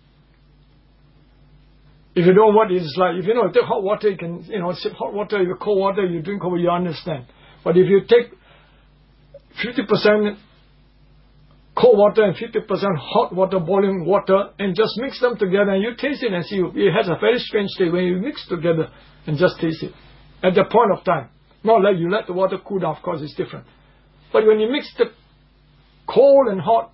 If you know what it's like, if you know, take hot water, you can, you know, sip hot water, if you cold water, you drink cold, you understand. But if you take fifty percent cold water and fifty percent hot water, boiling water, and just mix them together, and you taste it and see, it has a very strange taste when you mix together and just taste it at the point of time. Not like you let the water cool down, of course, it's different. But when you mix the cold and hot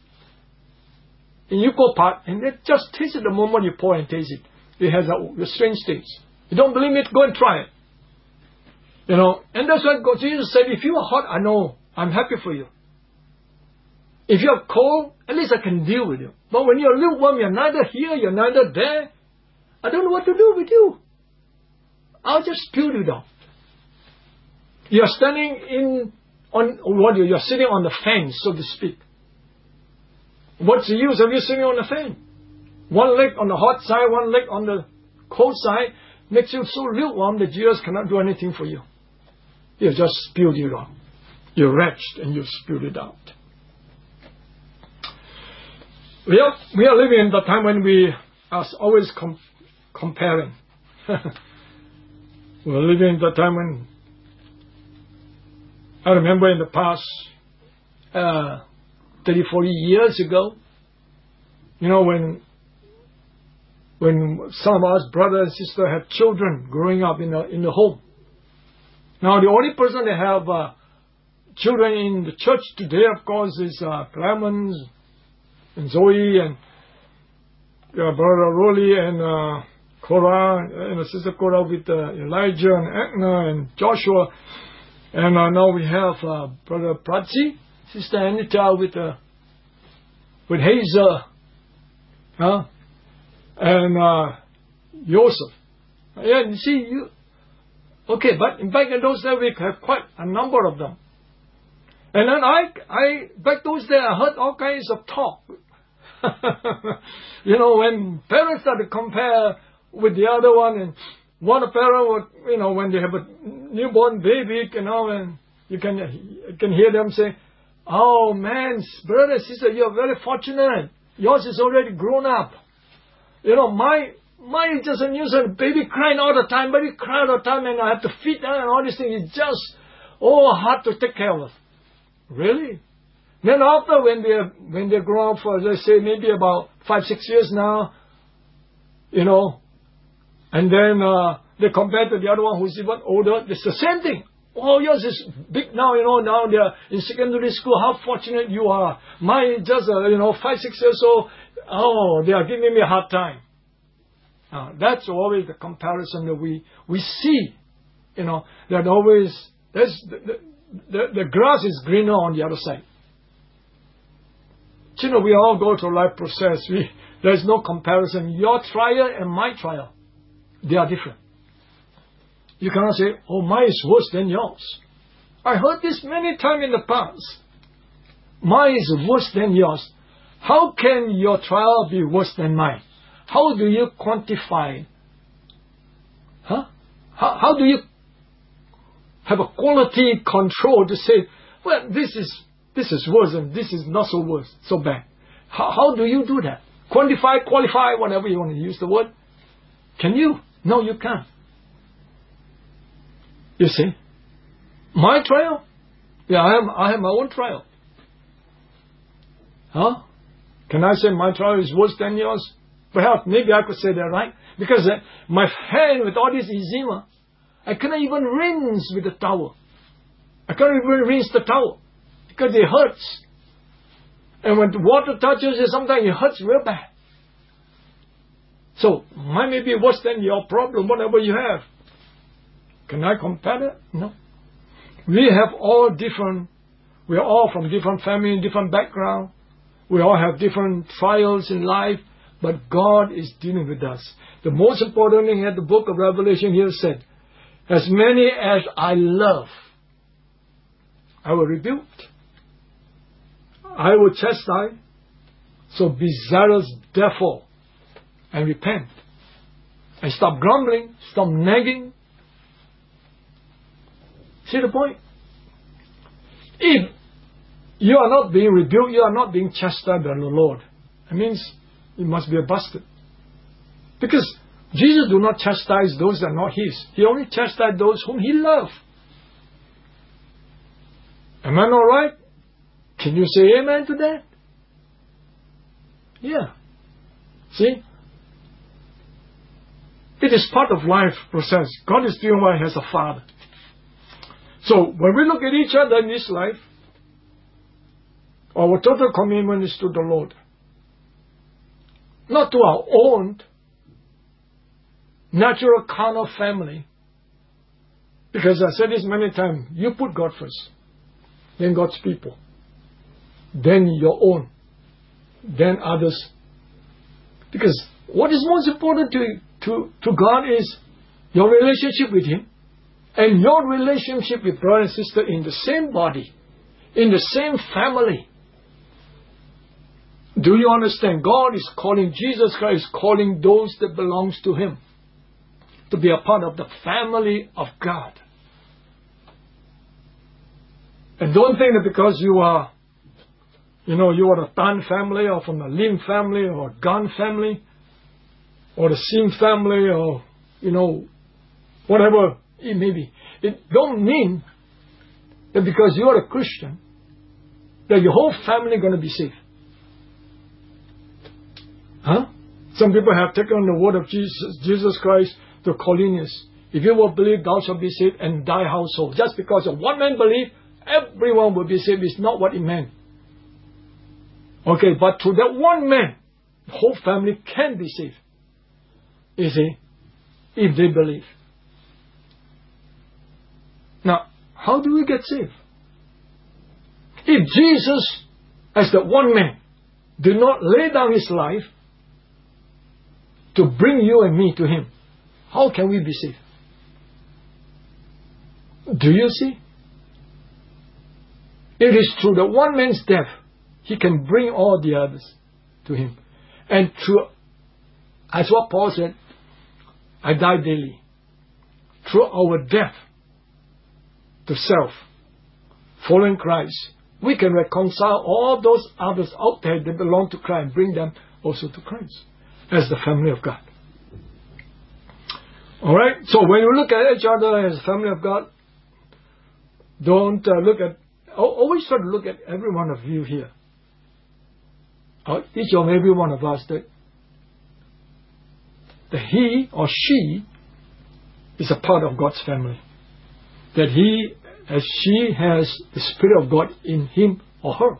in equal part, and then just taste it the moment you pour and taste it. It has a, a strange taste. You don't believe it? Go and try it. You know, and that's why God, Jesus said, if you are hot, I know, I'm happy for you. If you're cold, at least I can deal with you. But when you're lukewarm, you're neither here, you're neither there. I don't know what to do with you. I'll just spew you down. You're standing in, on what you're sitting on the fence, so to speak. What's the use of you sitting on the fence? One leg on the hot side, one leg on the cold side, makes you so lukewarm that Jesus cannot do anything for you. You just spewed it out. You're wretched and you spewed it out. We are, we are living in the time when we are always com- comparing. We're living in the time when I remember in the past uh, thirty, forty years ago, you know, when when some of us brothers and sisters had children growing up in the, in the home. Now, the only person that have uh, children in the church today, of course, is uh, Clemens and Zoe and uh, Brother Rolly and uh, Cora and Sister Cora with uh, Elijah and Agna and Joshua. And uh, now we have uh, Brother Pratzi, Sister Anita with uh, with Hazel, huh? And uh, Joseph. Yeah, you see, you okay, but back in those days we have quite a number of them. And then I, I back those days I heard all kinds of talk. You know, when parents start to compare with the other one, and one parent would, you know, when they have a newborn baby, you know, and you can you can hear them say, Oh man, brother, sister, you're very fortunate. Yours is already grown up. You know, my mine is just a nuisance. Baby crying all the time, baby crying all the time, and I have to feed her and all these things. It's just, oh, hard to take care of. Really? Then after, when they when they grow up for, let's say, maybe about five, six years now, you know, and then uh, they compare to the other one who's even older, it's the same thing. Oh, yours is big now, you know, now they're in secondary school. How fortunate you are. Mine is just, uh, you know, five, six years old. Oh, they are giving me a hard time. Uh, that's always the comparison that we, we see. You know, that always, there's, the, the, the grass is greener on the other side. You know, we all go through life process. We, there's no comparison. Your trial and my trial, they are different. You cannot say, oh, mine is worse than yours. I heard this many times in the past. Mine is worse than yours. How can your trial be worse than mine? How do you quantify? Huh? How, how do you have a quality control to say, well, this is this is worse and this is not so worse, so bad? How, how do you do that? Quantify, qualify, whatever you want to use the word. Can you? No, you can't. You see? My trial? Yeah, I have, I have my own trial. Huh? Can I say my trial is worse than yours? Perhaps, maybe I could say that, right? Because uh, my hand with all this eczema, I cannot even rinse with the towel. I can't even rinse the towel because it hurts. And when the water touches it, sometimes it hurts real bad. So, mine may be worse than your problem, whatever you have. Can I compare it? No. We have all different, we are all from different family, different background. We all have different trials in life, but God is dealing with us. The most important thing at the book of Revelation here said, as many as I love, I will rebuke. I will chastise. So be zealous, therefore, and repent. And stop grumbling, stop nagging. See the point? If you are not being rebuked, you are not being chastised by the Lord, it means you must be a bastard. Because Jesus do not chastise those that are not His. He only chastises those whom He loves. Am I not right? Can you say amen to that? Yeah. See? It is part of life process. God is doing what He has a Father. So, when we look at each other in this life, our total commitment is to the Lord. Not to our own natural carnal family. Because I said this many times, you put God first, then God's people, then your own, then others. Because what is most important to, to, to God is your relationship with Him and your relationship with brother and sister in the same body, in the same family. Do you understand? God is calling, Jesus Christ is calling those that belongs to Him to be a part of the family of God. And don't think that because you are, you know, you are the Tan family or from the Lim family or Gan family or the Sim family or, you know, whatever it may be. It don't mean that because you are a Christian that your whole family is going to be saved. Huh? Some people have taken on the word of Jesus, Jesus Christ to Colinius. If you will believe, thou shalt be saved and thy household. Just because of one man believe, everyone will be saved is not what it meant. Okay, but through that one man, the whole family can be saved. You see, if they believe. Now, how do we get saved? If Jesus, as the one man, did not lay down His life to bring you and me to Him, how can we be saved? Do you see? It is through the one man's death He can bring all the others to Him. And through, as what Paul said, I die daily. Through our death to self, following Christ, we can reconcile all those others out there that belong to Christ and bring them also to Christ as the family of God. Alright, so when you look at each other as a family of God, don't uh, look at, always try to look at every one of you here. Uh, each of every one of us, that, that he or she is a part of God's family. That he as she has the Spirit of God in him or her.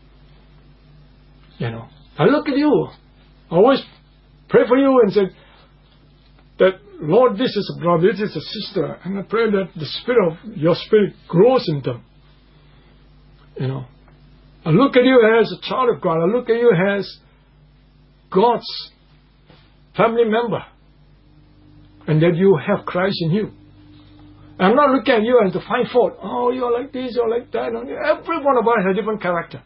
You know, I look at you. I always pray for you and say that, Lord, this is a brother, this is a sister, and I pray that the Spirit of your Spirit grows in them. You know, I look at you as a child of God. I look at you as God's family member, and that you have Christ in you. I'm not looking at you and to find fault. Oh, you're like this, you're like that. Every one of us has a different character.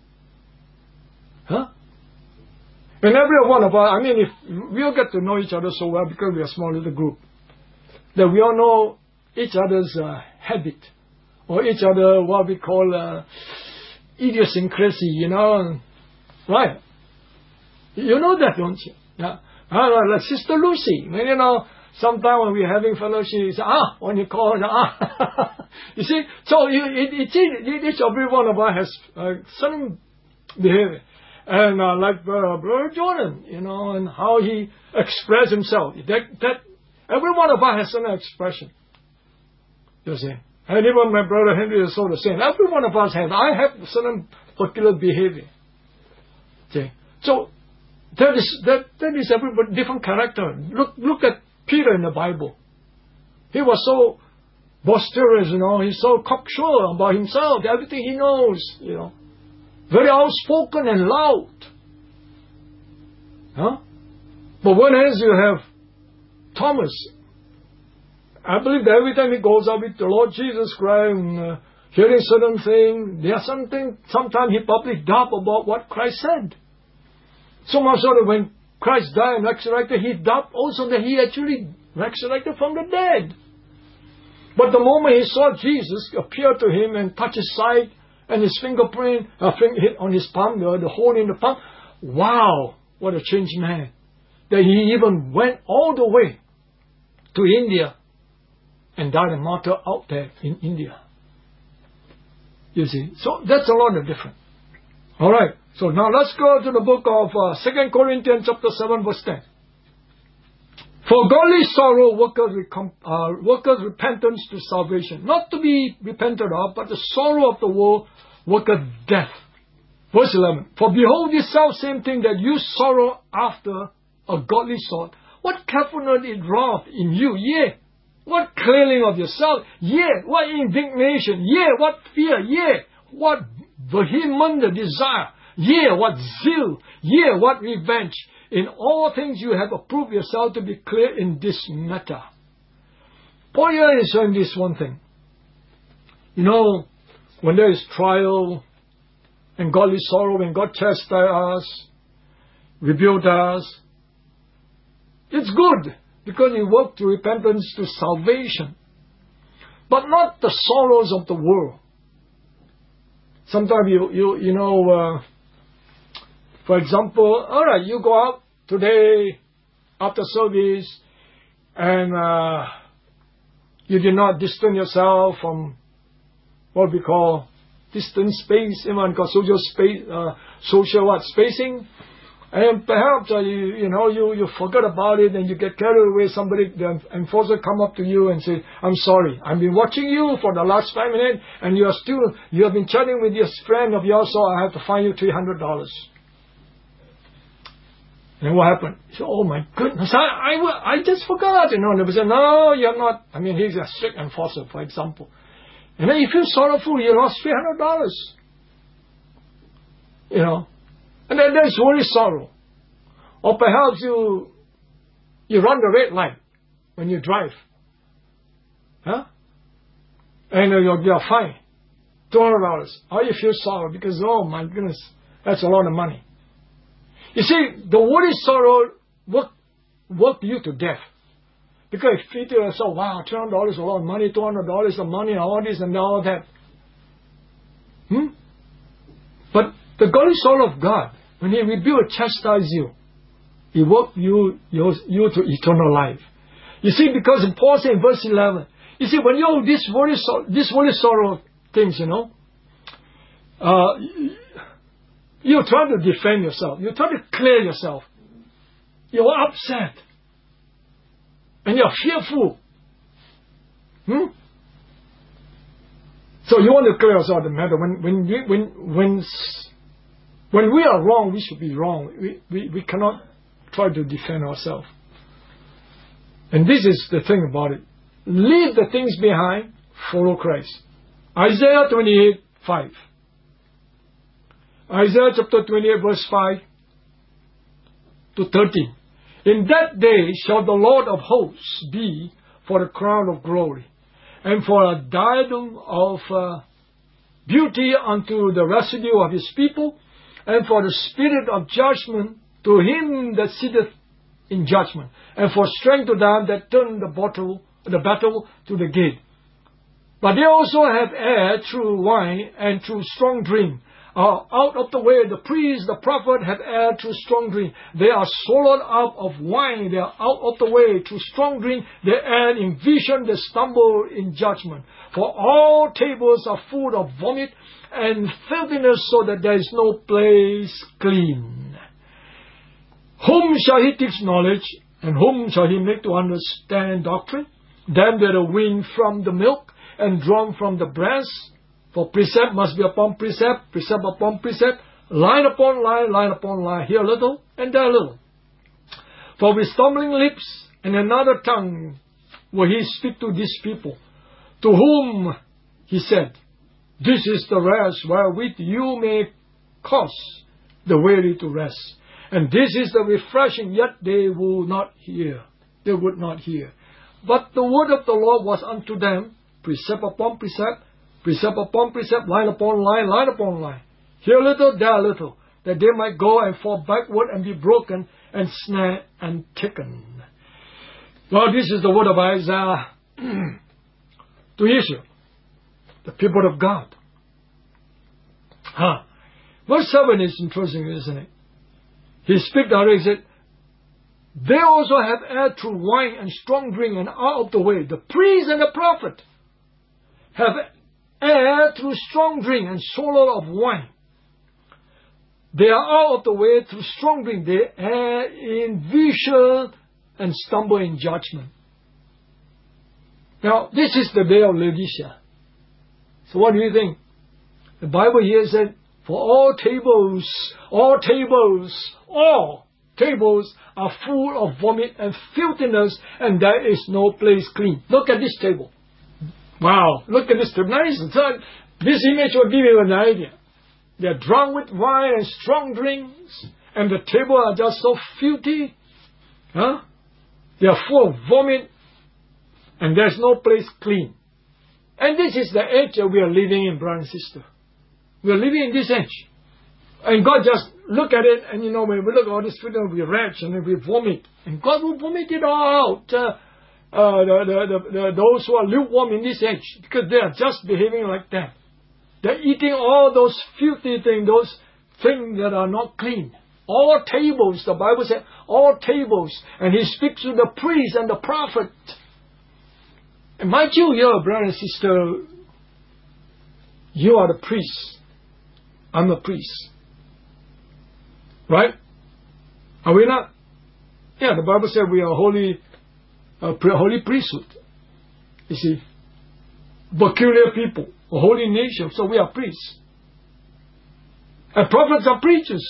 Huh? And every one of us, I mean, if we all get to know each other so well because we are a small little group, that we all know each other's uh, habit, or each other what we call uh, idiosyncrasy, you know, right? You know that, don't you? Yeah. Uh, like Sister Lucy, you know, sometimes when we're having fellowship, you say, ah, when you call her, ah. You see, so you, it, it, it, each every one of us has uh, some behavior. And uh, like uh, Brother Jordan, you know, and how he expressed himself. That, that every one of us has some expression. You see. And even my brother Henry is sort of saying, every one of us has. I have certain particular behavior. See. So that is that that is everybody different character. Look look at Peter in the Bible. He was so boisterous, you know, he's so cocksure about himself, everything he knows, you know. Very outspoken and loud. Huh? But when else you have Thomas. I believe that every time he goes out with the Lord Jesus Christ and uh, hearing certain things, there's something, sometimes he probably doubt about what Christ said. So much so that when Christ died and resurrected, he doubted also that he actually resurrected from the dead. But the moment he saw Jesus appear to him and touch his side and his fingerprint, uh, finger hit on his palm, the, the hole in the palm, wow, what a changed man. That he even went all the way to India and died a martyr out there in India. You see, so that's a lot of difference. All right. So now let's go to the book of uh, Second Corinthians chapter seven verse ten. For godly sorrow worketh, recom- uh, worketh repentance to salvation. Not to be repented of, but the sorrow of the world worketh death. Verse eleven. For behold this self-same thing that you sorrow after a godly sort. What carefulness it wrought in you, yea. What clearing of yourself, yea. What indignation, yea. What fear, yea. What vehement desire, yea, what zeal, yea, what revenge. In all things you have approved yourself to be clear in this matter. Paul here is saying this one thing. You know, when there is trial and godly sorrow, when God chastises us, rebukes us, it's good because you work to repentance to salvation. But not the sorrows of the world. Sometimes you, you, you know, uh, for example, all right, you go out today after service and uh, you did not distance yourself from what we call distance space, even called social space, uh, social what spacing, and perhaps uh, you, you know you, you forget about it and you get carried away. Somebody, the enforcer, come up to you and say, "I'm sorry, I've been watching you for the last five minutes, and you are still you have been chatting with this friend of yours, so I have to fine you three hundred dollars." And what happened? He said, "Oh my goodness, I, I, I just forgot." You know, and they said, "No, you're not." I mean, he's a strict enforcer, for example. And then you feel sorrowful. You lost three hundred dollars. You know, and then there's only sorrow. Or perhaps you you run the red light when you drive, huh? And uh, you're, you're fined two hundred dollars. Or you feel sorrow because, oh my goodness, that's a lot of money. You see, the worldly sorrow work, work you to death. Because if you feel so, wow, two hundred dollars is a lot of money, two hundred dollars is money, and all this and all that. Hmm? The godly sorrow of God, when He rebuke, chastise you, He work you, you, you to eternal life. You see, because Paul said in verse eleven, you see, when you this worldly, this worldly sorrow things, you know, uh, you try to defend yourself. You try to clear yourself. You're upset. And you're fearful. Hmm? So you want to clear yourself the matter. When, when, we, when, when, when we are wrong, we should be wrong. We, we, we cannot try to defend ourselves. And this is the thing about it. Leave the things behind, follow Christ. Isaiah twenty-eight, five. Isaiah chapter twenty-eight, verse five to thirteen. In that day shall the Lord of hosts be for the crown of glory, and for a diadem of uh, beauty unto the residue of his people, and for the spirit of judgment to him that sitteth in judgment, and for strength to them that turn the battle, the battle to the gate. But they also have erred through wine and through strong drink. Uh, out of the way, the priest, the prophet have erred through strong drink. They are swallowed up of wine. They are out of the way through strong drink. They err in vision. They stumble in judgment. For all tables are full of vomit and filthiness, so that there is no place clean. Whom shall he teach knowledge, and whom shall he make to understand doctrine? Them that are weaned from the milk and drawn from the breast. For precept must be upon precept, precept upon precept, line upon line, line upon line, here a little and there a little. For with stumbling lips and another tongue will he speak to these people, to whom he said, this is the rest wherewith you may cause the weary to rest. And this is the refreshing, yet they will not hear. They would not hear. But the word of the Lord was unto them, precept upon precept, precept upon precept, line upon line, line upon line. Here a little, there a little, that they might go and fall backward and be broken and snared and taken. Well, this is the word of Isaiah to Israel, the people of God. Huh. Verse seven is interesting, isn't it? He speaks directly, he said, they also have erred through wine and strong drink and out of the way. The priest and the prophet have erred through strong drink and swallow of wine. They are out of the way through strong drink. They err in vision and stumble in judgment. Now, this is the day of Laodicea. So what do you think? The Bible here said, for all tables, all tables, all tables are full of vomit and filthiness, and there is no place clean. Look at this table. Wow, look at this table. Nice. This image will give you an idea. They are drunk with wine and strong drinks, and the table are just so filthy. Huh? They are full of vomit, and there's no place clean. And this is the age that we are living in, brother and sister. We are living in this age. And God just look at it, and you know, when we look at all this food, we retch and we vomit. And God will vomit it all out. Uh, uh, the, the, the, the, those who are lukewarm in this age, because they are just behaving like that. They're eating all those filthy things, those things that are not clean. All tables, the Bible said, all tables. And He speaks to the priest and the prophet. And mind you, here, brother and sister, you are the priest. I'm a priest. Right? Are we not? Yeah, the Bible said we are holy, uh, holy priesthood. You see, peculiar people, a holy nation. So we are priests. And prophets are preachers.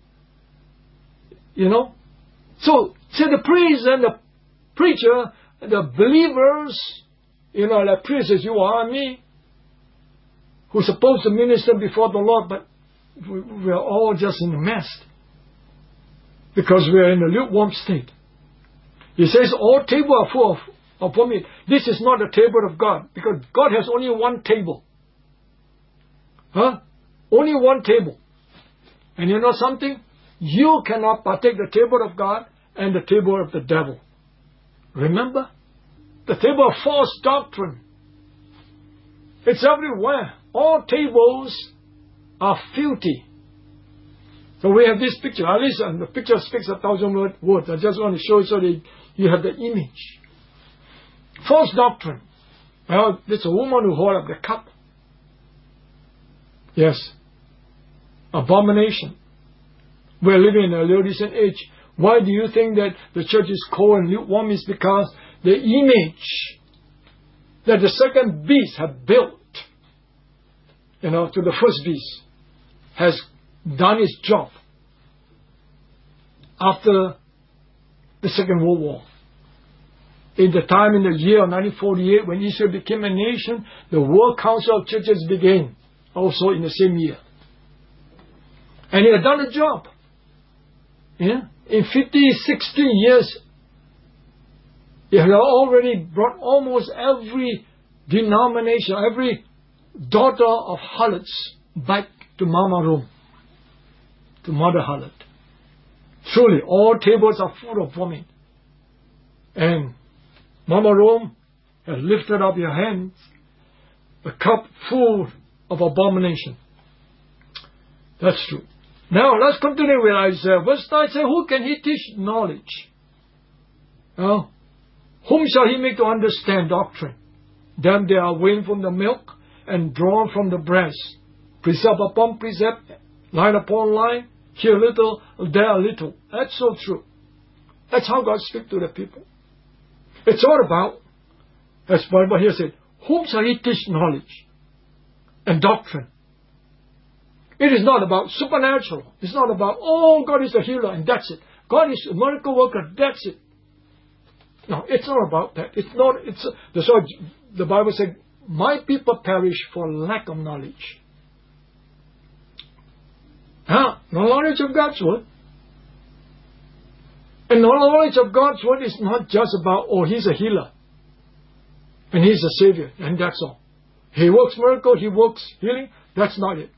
You know? So, say the priest and the preacher, the believers, you know, like priests as you are and me, who's supposed to minister before the Lord, but we are all just in a mess. Because we are in a lukewarm state. He says all tables are full of, of vomit. This is not the table of God. Because God has only one table. Huh? Only one table. And you know something? You cannot partake the table of God and the table of the devil. Remember? The table of false doctrine. It's everywhere. All tables are filthy. So we have this picture. At least the picture speaks a thousand word, words. I just want to show you so that you have the image. False doctrine. Well, there's a woman who hold up the cup. Yes. Abomination. We're living in a Laodicean age. Why do you think that the church is cold and lukewarm? Is because the image that the second beast had built, you know, to the first beast, has done its job after the Second World War. In the time, in the year of nineteen forty-eight, when Israel became a nation, the World Council of Churches began, also in the same year. And it had done the job. Yeah? In fifty, sixty years, it had already brought almost every denomination, every daughter of harlots back to Mama Rome, to Mother Harlot. Truly, all tables are full of vomit. And Mama Rome has lifted up your hands, a cup full of abomination. That's true. Now, let's continue with Isaiah. Verse nine says, who can he teach knowledge? Well, whom shall he make to understand doctrine? Them they are weaned from the milk and drawn from the breast. Precept upon precept, line upon line, here a little, there a little. That's so true. That's how God speaks to the people. It's all about, as Bible here said, whom shall he teach knowledge and doctrine? It is not about supernatural. It's not about, oh, God is a healer and that's it. God is a miracle worker, that's it. No, it's not about that. It's not, it's, that's why the Bible said, my people perish for lack of knowledge. Huh? No knowledge of God's word. And the knowledge of God's word is not just about, oh, he's a healer. And he's a savior. And that's all. He works miracle, he works healing. That's not it.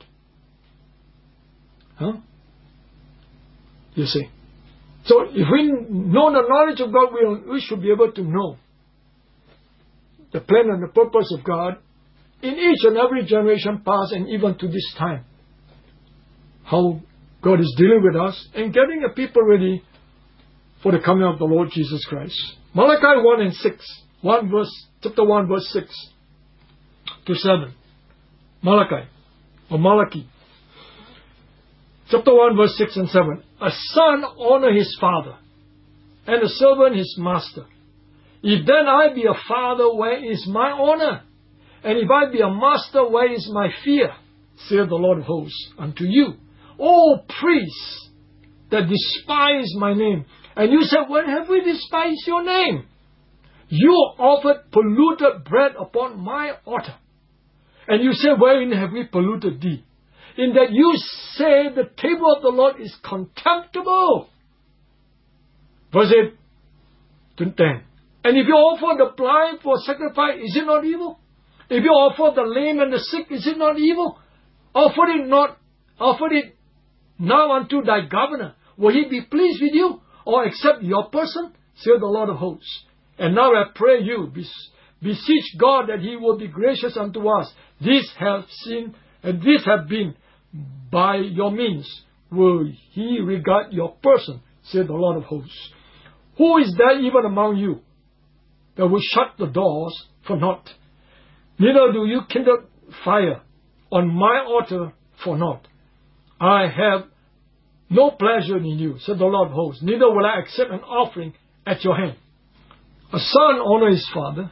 Huh? You see. So if we know the knowledge of God, we, we should be able to know the plan and the purpose of God in each and every generation past and even to this time. How God is dealing with us and getting the people ready for the coming of the Lord Jesus Christ. Malachi one and six. one verse, chapter one verse six to seven. Malachi or Malachi. Chapter one verse six and seven. A son honor his father, and a servant his master. If then I be a father, where is my honor? And if I be a master, where is my fear? Saith the Lord of hosts unto you, O priests that despise my name. And you said, when have we despised your name? You offered polluted bread upon my altar. And you say, wherein have we polluted thee? In that you say the table of the Lord is contemptible. Verse eight to ten. And if you offer the blind for sacrifice, is it not evil? If you offer the lame and the sick, is it not evil? Offer it not, offer it now unto thy governor. Will he be pleased with you, or accept your person? Saith the Lord of hosts. And now I pray you, beseech God that he will be gracious unto us. This have seen, and this have been by your means. Will he regard your person? Saith the Lord of hosts. Who is there even among you that will shut the doors for naught? Neither do you kindle fire on my altar for naught. I have no pleasure in you, said the Lord of hosts. Neither will I accept an offering at your hand. A son honors his father,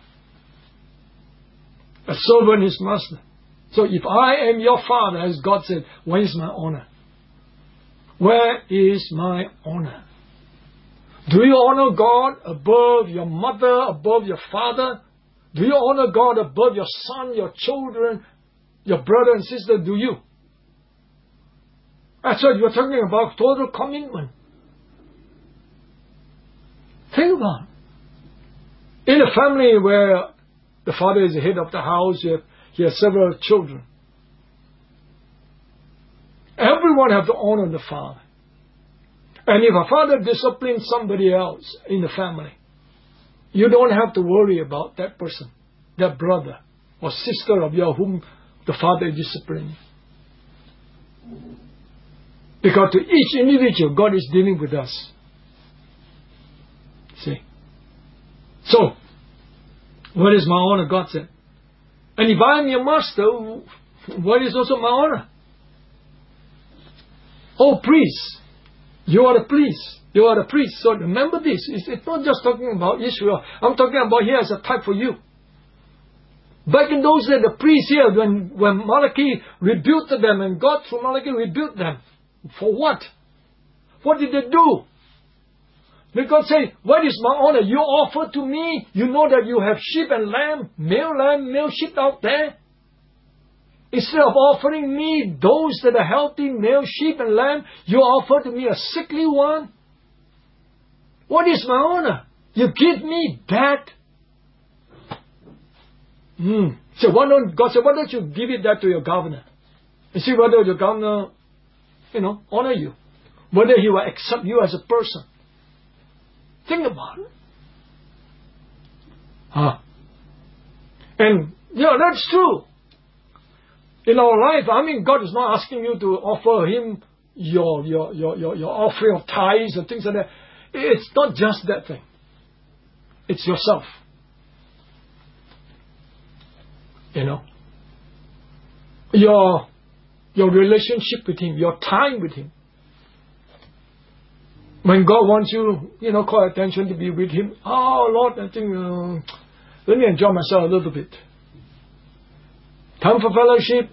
a servant his master. So if I am your father, as God said, where is my honor? Where is my honor? Do you honor God above your mother, above your father? Do you honor God above your son, your children, your brother and sister? Do you? That's what you're talking about, total commitment. Think about it. In a family where the father is the head of the house, you have, he has several children. Everyone has to honor the father. And if a father disciplines somebody else in the family, you don't have to worry about that person, that brother or sister of yours whom the father is disciplining. Because to each individual, God is dealing with us. See? So, what is my honor? God said. And if I am your master, what is also my honor? Oh, priest, you are a priest. You are a priest. So remember this. It's, it's not just talking about Israel. I'm talking about here as a type for you. Back in those days, the priests here, when, when Malachi rebuked them, and God through Malachi rebuked them. For what? What did they do? Did God say, what is my honor? You offer to me. You know that you have sheep and lamb, male lamb, male sheep out there. Instead of offering me those that are healthy, male sheep and lamb, you offer to me a sickly one. What is my honor? You give me that. Hmm. So why don't, God said, why don't you give it that to your governor? And see whether your governor, you know, honor you. Whether he will accept you as a person. Think about it. Huh. And, yeah, that's true. In our life, I mean, God is not asking you to offer Him your, your, your, your, your offering of tithes and things like that. It's not just that thing. It's yourself. You know. Your, your relationship with Him, your time with Him. When God wants you, you know, call attention to be with Him. Oh, Lord, I think, uh, let me enjoy myself a little bit. Time for fellowship.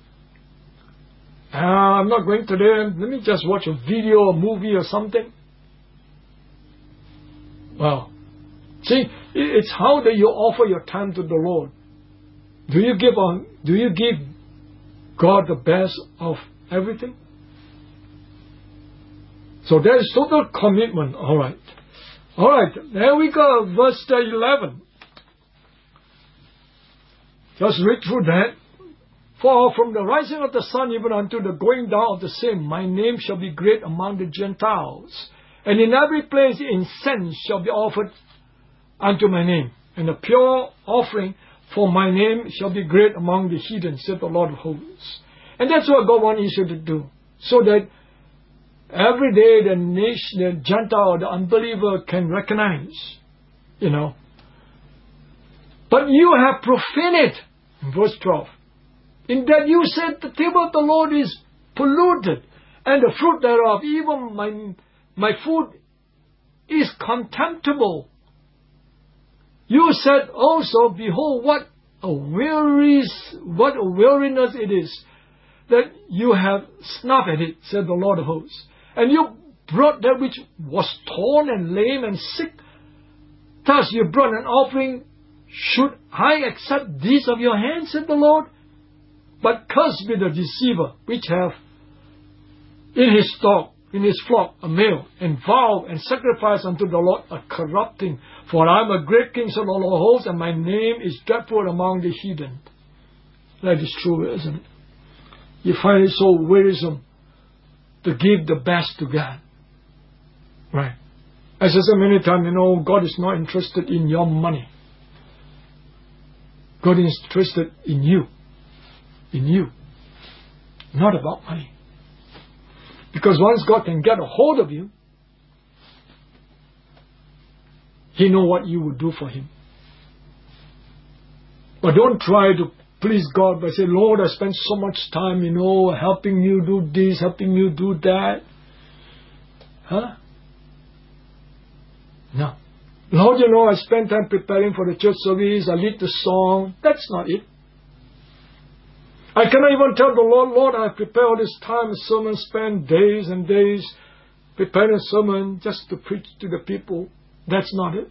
Uh, I'm not going today. Let me just watch a video or movie or something. Well, see, it's how that you offer your time to the Lord. Do you give on? Do you give God the best of everything? So there is total commitment. All right, all right. There we go. Verse eleven. Just read through that. For from the rising of the sun even unto the going down of the same, my name shall be great among the Gentiles. And in every place incense shall be offered unto my name. And a pure offering for my name shall be great among the heathen, said the Lord of hosts. And that's what God wants Israel to do. So that every day the nation, the Gentile, the unbeliever can recognize, you know. But you have profaned it. Verse twelve. In that you said the table of the Lord is polluted, and the fruit thereof, even my, my food, is contemptible. You said also, behold, what a weary, what a weariness it is, that you have snuffed at it, said the Lord of hosts. And you brought that which was torn and lame and sick. Thus you brought an offering. Should I accept these of your hands, said the Lord? But cursed be the deceiver, which have in his stock, in his flock, a male, and vow and sacrifice unto the Lord a corrupting. For I am a great king, said the Lord of hosts, and my name is dreadful among the heathen. That is true, isn't it? You find it so wearisome to give the best to God. Right. As I said many times, you know, God is not interested in your money. God is interested in you. In you. Not about money. Because once God can get a hold of you, He knows what you would do for Him. But don't try to please God by saying, Lord, I spent so much time, you know, helping you do this, helping you do that. Huh? No. Lord, you know, I spent time preparing for the church service, I lead the song. That's not it. I cannot even tell the Lord, Lord, I prepare all this time, a sermon, spend days and days preparing a sermon just to preach to the people. That's not it.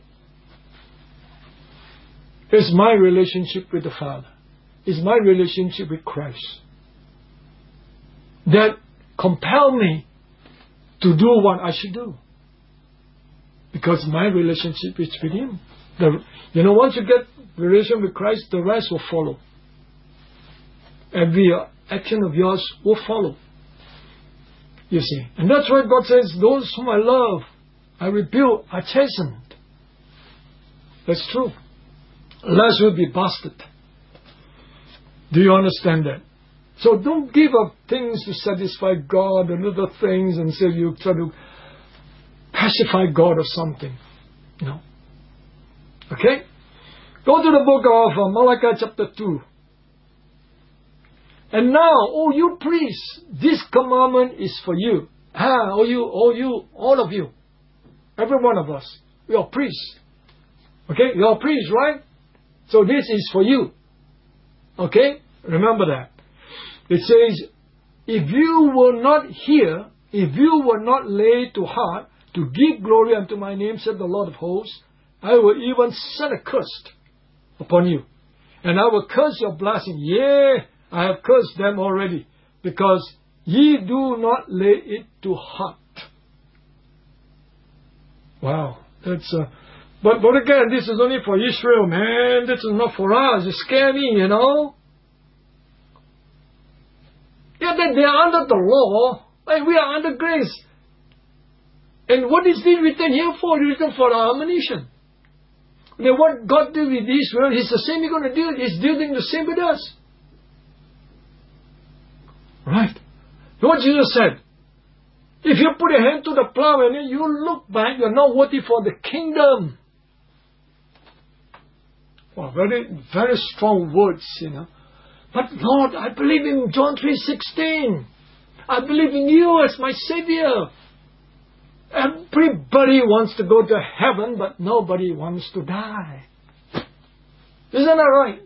It's my relationship with the Father. It's my relationship with Christ that compel me to do what I should do. Because my relationship is with Him. The, you know, once you get relation with Christ, the rest will follow. Every action of yours will follow. You see. And that's why God says, those whom I love, I rebuke, I chasten. That's true. Lest we be busted. Do you understand that? So don't give up things to satisfy God and other things and say you try to pacify God or something. No. Okay? Go to the book of uh, Malachi chapter two. And now, oh you priests, this commandment is for you. Ah, oh you, oh you, all of you. Every one of us. We are priests. Okay? You are priests, right? So this is for you. Okay? Remember that. It says, if you will not hear, if you will not lay to heart to give glory unto my name, said the Lord of hosts, I will even send a curse upon you. And I will curse your blessing. Yea, I have cursed them already, because ye do not lay it to heart. Wow. That's uh, but but again, this is only for Israel, man. This is not for us. It's scary, you know. Yeah, they, they are under the law, and we are under grace. And what is this written here for? It's written for our admonition. Then what God did with Israel, He's the same He's going to do. He's doing the same with us. Right. What Jesus said, if you put a hand to the plow and then you look back, you're not worthy for the kingdom. Wow, very, very strong words, you know. But Lord, I believe in John three sixteen. I believe in you as my Savior. Everybody wants to go to heaven, but nobody wants to die. Isn't that right?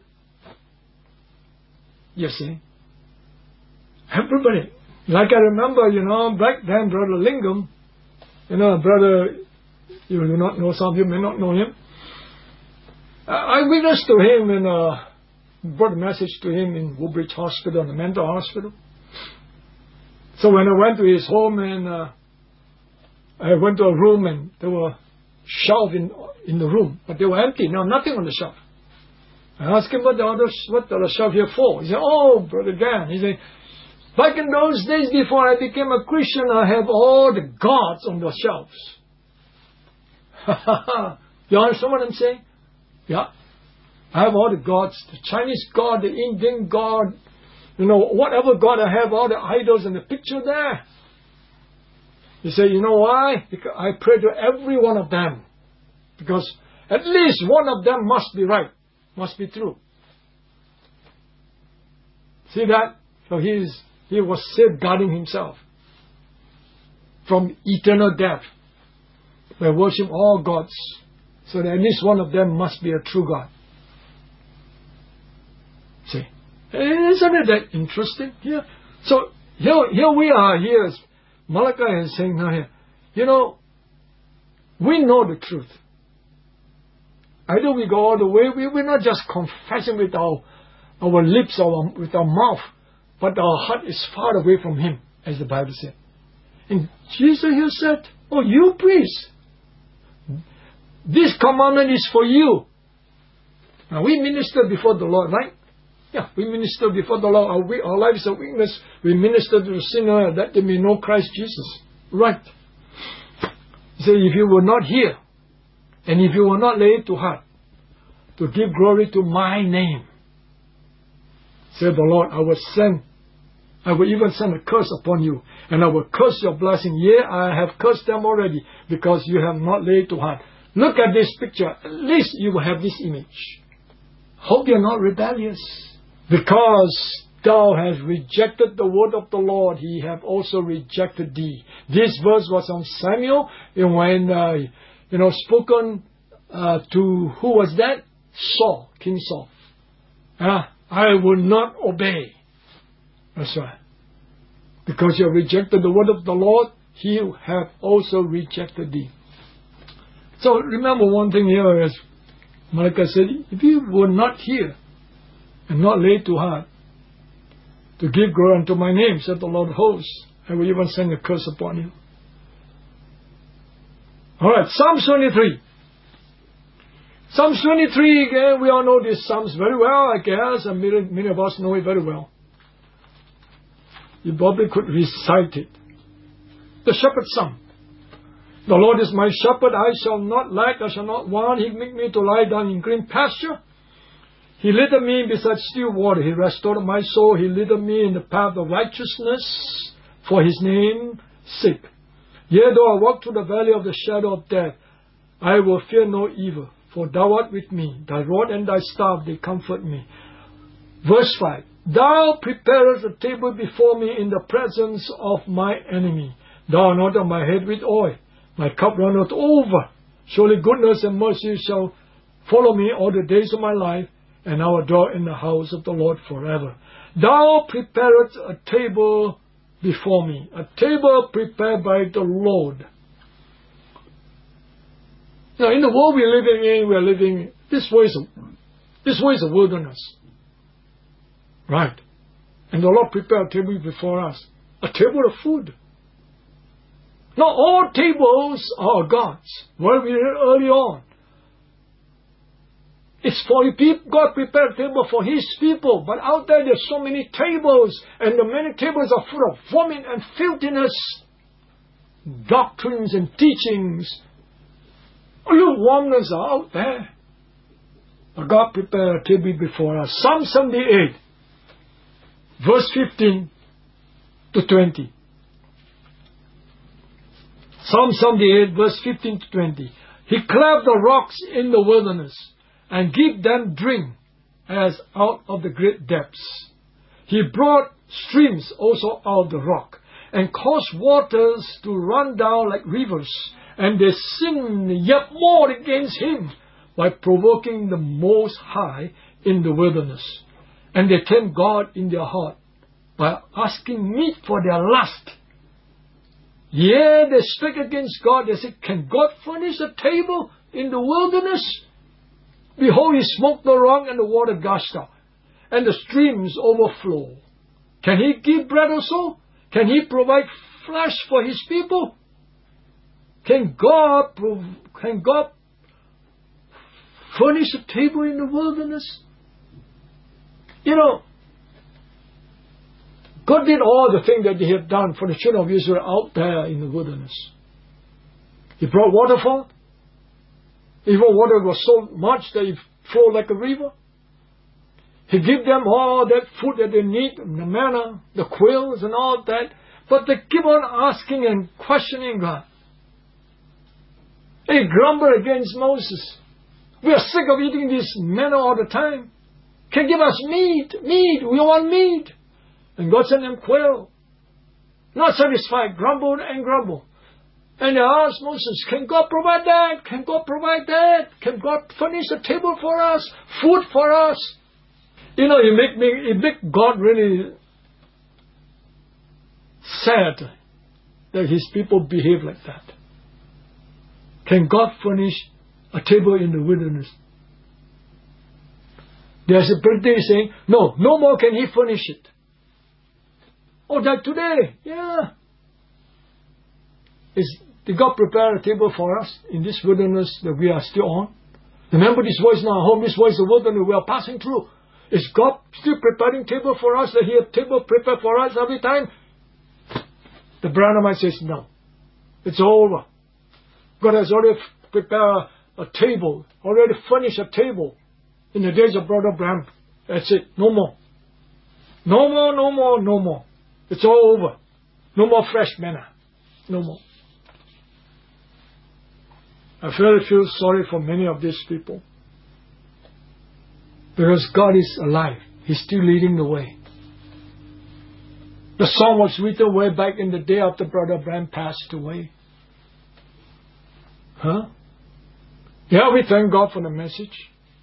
You see? Everybody. Like I remember, you know, back then, Brother Lingam, you know, brother, you do not know, some of you may not know him. I witnessed to him and uh, brought a message to him in Woodbridge Hospital, the mental hospital. So when I went to his home and uh, I went to a room and there were shelves in, in the room, but they were empty. Now nothing on the shelf. I asked him what the others, what the shelf here for. He said, "Oh, Brother Dan," he said, "back in those days before I became a Christian, I have all the gods on the shelves." You understand what I'm saying? Yeah. I have all the gods, the Chinese god, the Indian god, you know, whatever god I have, all the idols and the picture there. You say, you know why? Because I pray to every one of them. Because at least one of them must be right, must be true. See that? So he is, he was safeguarding himself from eternal death by worshiping all gods. So that at least one of them must be a true God. See? Isn't it that interesting? Yeah. So here, here we are, here Malachi is saying now here, you know, we know the truth. Either we go all the way, we, we're not just confessing with our, our lips or with our mouth, but our heart is far away from Him, as the Bible said. And Jesus here said, "Oh, you priests, this commandment is for you." Now we minister before the Lord, right? Yeah, we minister before the Lord. Our, we, our life is a witness. We minister to the sinner that they may know Christ Jesus. Right. He said, if you will not hear, and if you will not lay it to heart, to give glory to my name, said the Lord, I will send, I will even send a curse upon you, and I will curse your blessing. Yea, I have cursed them already, because you have not laid to heart. Look at this picture. At least you will have this image. Hope you are not rebellious. Because thou hast rejected the word of the Lord, He have also rejected thee. This verse was on Samuel, and when, uh, you know, spoken uh, to, who was that? Saul, King Saul. Uh, I will not obey. That's right. Because you have rejected the word of the Lord, He have also rejected thee. So remember one thing here, as Malachi said, if you will not hear and not lay to heart to give glory unto my name, said the Lord of hosts, I will even send a curse upon you. Alright, Psalms twenty-three. Psalms twenty-three, again, we all know this Psalms very well, I guess, and many, many of us know it very well. You probably could recite it. The shepherd's song. The Lord is my shepherd, I shall not lack, I shall not want. He make me to lie down in green pasture. He leadeth me beside still water. He restored my soul. He leadeth me in the path of righteousness for his name's sake. Yea, though I walk through the valley of the shadow of death, I will fear no evil, for thou art with me. Thy rod and thy staff, they comfort me. Verse five. Thou preparest a table before me in the presence of my enemy. Thou anointest my head with oil. My cup runneth over. Surely goodness and mercy shall follow me all the days of my life, and I will dwell in the house of the Lord forever. Thou preparest a table before me, a table prepared by the Lord. Now, in the world we're living in, we're living, this way is a, this way is a wilderness. Right. And the Lord prepared a table before us, a table of food. Not all tables are God's. Well, we read early on. It's for people. God prepared a table for His people. But out there, there's so many tables, and the many tables are full of vomit and filthiness, doctrines and teachings. Lukewarmness are out there. But God prepared a table before us. Psalm seventy-eight, verse fifteen to twenty. Psalm seventy-eight, verse fifteen to twenty. He cleft the rocks in the wilderness, and gave them drink as out of the great depths. He brought streams also out of the rock, and caused waters to run down like rivers, and they sinned yet more against him by provoking the Most High in the wilderness. And they turned God in their heart by asking meat for their lust. Yea, they spake against God. They said, can God furnish a table in the wilderness? Behold, he smote the rock, and the water gushed out, and the streams overflow. Can he give bread also? Can he provide flesh for his people? Can God, prov- can God furnish a table in the wilderness? You know, God did all the things that He had done for the children of Israel out there in the wilderness. He brought water forth. Even water was so much that it flowed like a river. He gave them all that food that they need, the manna, the quails and all that. But they keep on asking and questioning God. They grumble against Moses. We are sick of eating this manna all the time. Can give us meat, meat, we want meat. And God sent them quail. Not satisfied, grumbled and grumbled. And they asked Moses, can God provide that? Can God provide that? Can God furnish a table for us? Food for us? You know, it make me, it make God really sad that His people behave like that. Can God furnish a table in the wilderness? There's a birthday saying, no, no more can He furnish it. Oh, that today, yeah. Is, did God prepare a table for us in this wilderness that we are still on? Remember, this voice in our home, this voice is the wilderness we are passing through. Is God still preparing table for us, that He has table prepared for us every time? The Branhamite says no. It's over. God has already prepared a table, already furnished a table in the days of Brother Branham. That's it. No more. No more, no more, no more. It's all over. No more fresh manna. No more. I really feel sorry for many of these people. Because God is alive. He's still leading the way. The song was written way back in the day after Brother Branham passed away. Huh? Yeah, we thank God for the message.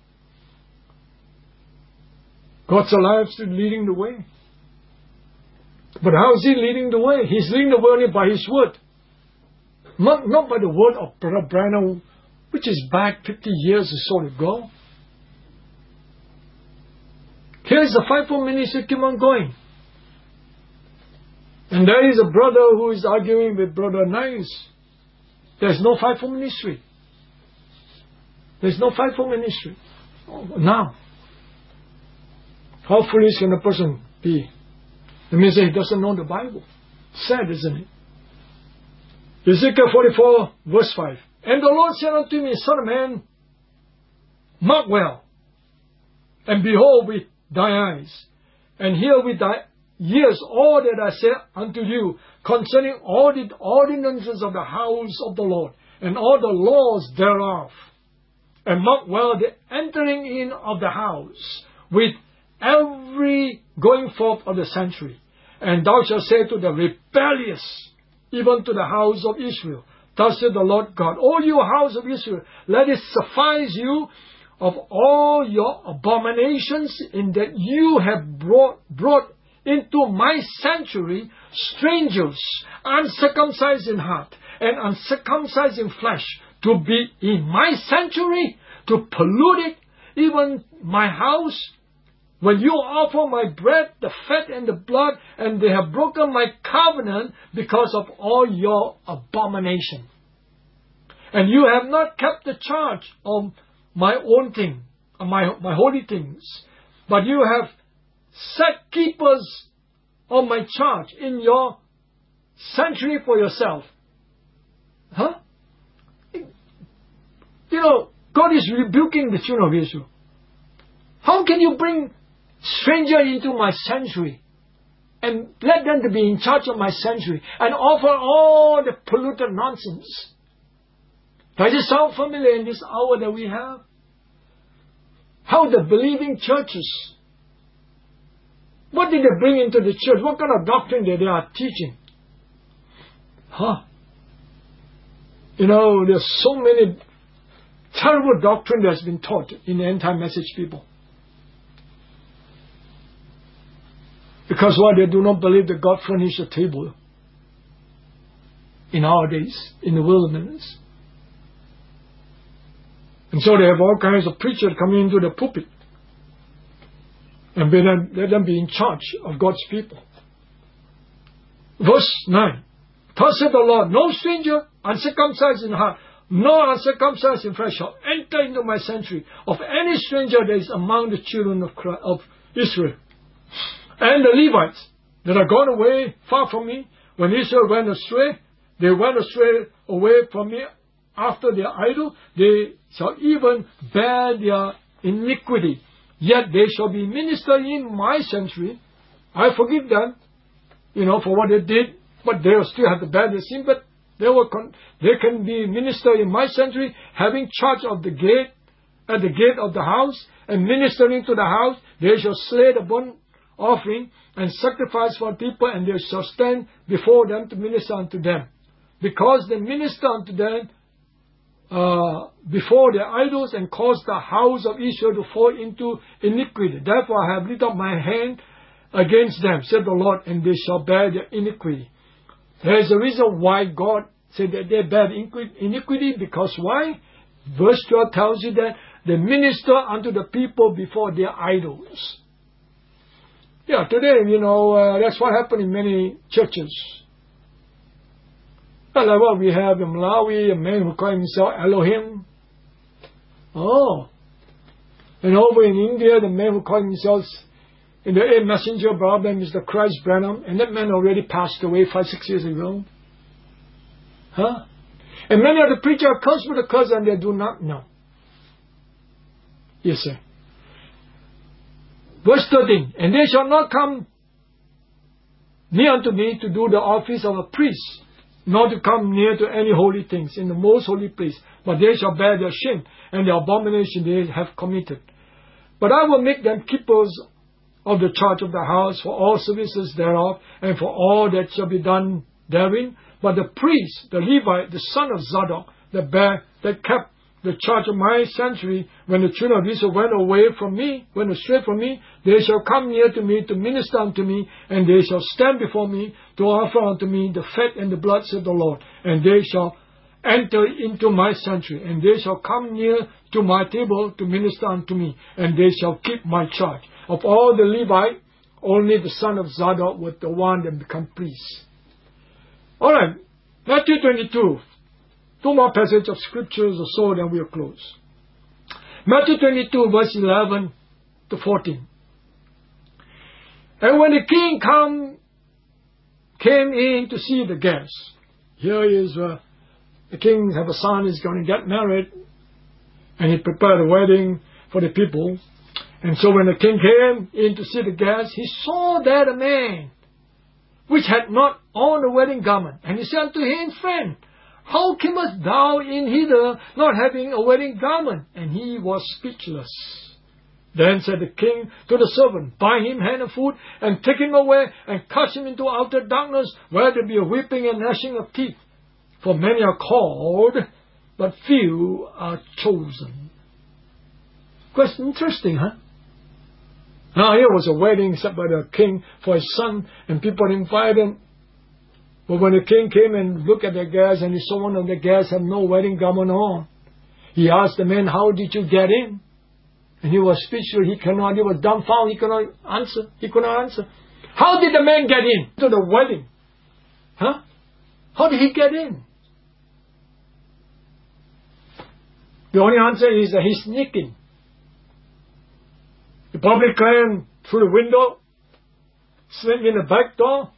God's alive, still leading the way. But how is He leading the way? He's leading the way only by His word. Not, not by the word of Brother Branham, which is back fifty years or so ago. Here's the fivefold ministry keep on going. And there is a brother who is arguing with Brother Nice. There's no fivefold ministry. There's no fivefold ministry. Now, how foolish can a person be? It means that he doesn't know the Bible. Sad, isn't it? Ezekiel forty-four, verse five. And the Lord said unto me, Son of man, mark well, And behold with thy eyes, and hear with thy ears all that I say unto you concerning all the ordinances of the house of the Lord, and all the laws thereof. And mark well the entering in of the house, with every going forth of the sanctuary. And thou shalt say to the rebellious, even to the house of Israel, thus saith the Lord God, O you house of Israel, let it suffice you of all your abominations, in that you have brought, brought into my sanctuary strangers, uncircumcised in heart and uncircumcised in flesh, to be in my sanctuary, to pollute it, even my house. When you offer my bread, the fat and the blood, and they have broken my covenant because of all your abomination. And you have not kept the charge of my own thing, my, my holy things, but you have set keepers of my charge in your sanctuary for yourself. Huh? You know, God is rebuking the children of Israel. How can you bring stranger into my sanctuary and let them to be in charge of my sanctuary and offer all the polluted nonsense? Does it sound familiar in this hour that we have? How the believing churches, what did they bring into the church? What kind of doctrine that they are teaching? Huh? You know, there's so many terrible doctrine that's been taught in the end-time message people. Because why? They do not believe that God furnished a table in our days, in the wilderness. And so they have all kinds of preachers coming into the pulpit and them, let them be in charge of God's people. Verse nine. Thus saith the Lord, no stranger, uncircumcised in heart, nor uncircumcised in flesh, shall enter into my sanctuary of any stranger that is among the children of, Christ, of Israel. And the Levites that are gone away far from me, when Israel went astray, they went astray away from me after their idol, they shall even bear their iniquity. Yet they shall be ministered in my sanctuary. I forgive them, you know, for what they did, but they will still have to bear their sin, but they will con- they can be ministered in my sanctuary, having charge of the gate, at the gate of the house, and ministering to the house. They shall slay the burnt offering and sacrifice for people, and they shall stand before them to minister unto them. Because they minister unto them uh, before their idols, and cause the house of Israel to fall into iniquity. Therefore I have lifted up my hand against them, said the Lord, and they shall bear their iniquity. There is a reason why God said that they bear iniquity, because why? Verse twelve tells you that they minister unto the people before their idols. Yeah, today, you know, uh, that's what happened in many churches. Not like what we have in Malawi, a man who calls himself Elohim. Oh. And over in India, the man who calls himself, in the A messenger problem, is the Christ Branham, and that man already passed away five, six years ago. Huh? And many of the preachers curse with a curse, and they do not know. Yes, sir. Verse thirteen, and they shall not come near unto me to do the office of a priest, nor to come near to any holy things in the most holy place, but they shall bear their shame and their abomination they have committed. But I will make them keepers of the charge of the house for all services thereof, and for all that shall be done therein. But the priest, the Levite, the son of Zadok, that bear, that kept the charge of my sanctuary, when the children of Israel went away from me, went astray from me, they shall come near to me to minister unto me, and they shall stand before me to offer unto me the fat and the blood, said the Lord. And they shall enter into my sanctuary, and they shall come near to my table to minister unto me, and they shall keep my charge. Of all the Levite, only the son of Zadok was the one that become priest. All right, Matthew twenty-two. Two more passages of scriptures or so, then we'll close. Matthew twenty-two, verse eleven to fourteen. And when the king come, came in to see the guests. Here is uh, the king have a son, is going to get married, and he prepared a wedding for the people. And so when the king came in to see the guests, he saw that a man which had not on the wedding garment. And he said unto him, Friend, how camest thou in hither, not having a wedding garment? And he was speechless. Then said the king to the servant, Bind him hand and foot, and take him away, and cast him into outer darkness, where there be a weeping and gnashing of teeth. For many are called, but few are chosen. Quite interesting, huh? Now here was a wedding set by the king for his son, and people invited. But when the king came and looked at the guests, and he saw one of the guests have no wedding garment on, he asked the man, How did you get in? And he was speechless. He cannot. He was dumbfounded. He could not answer. He could not answer. How did the man get in to the wedding? Huh? How did he get in? The only answer is that he sneaked in. He probably came through the window, slipped in the back door,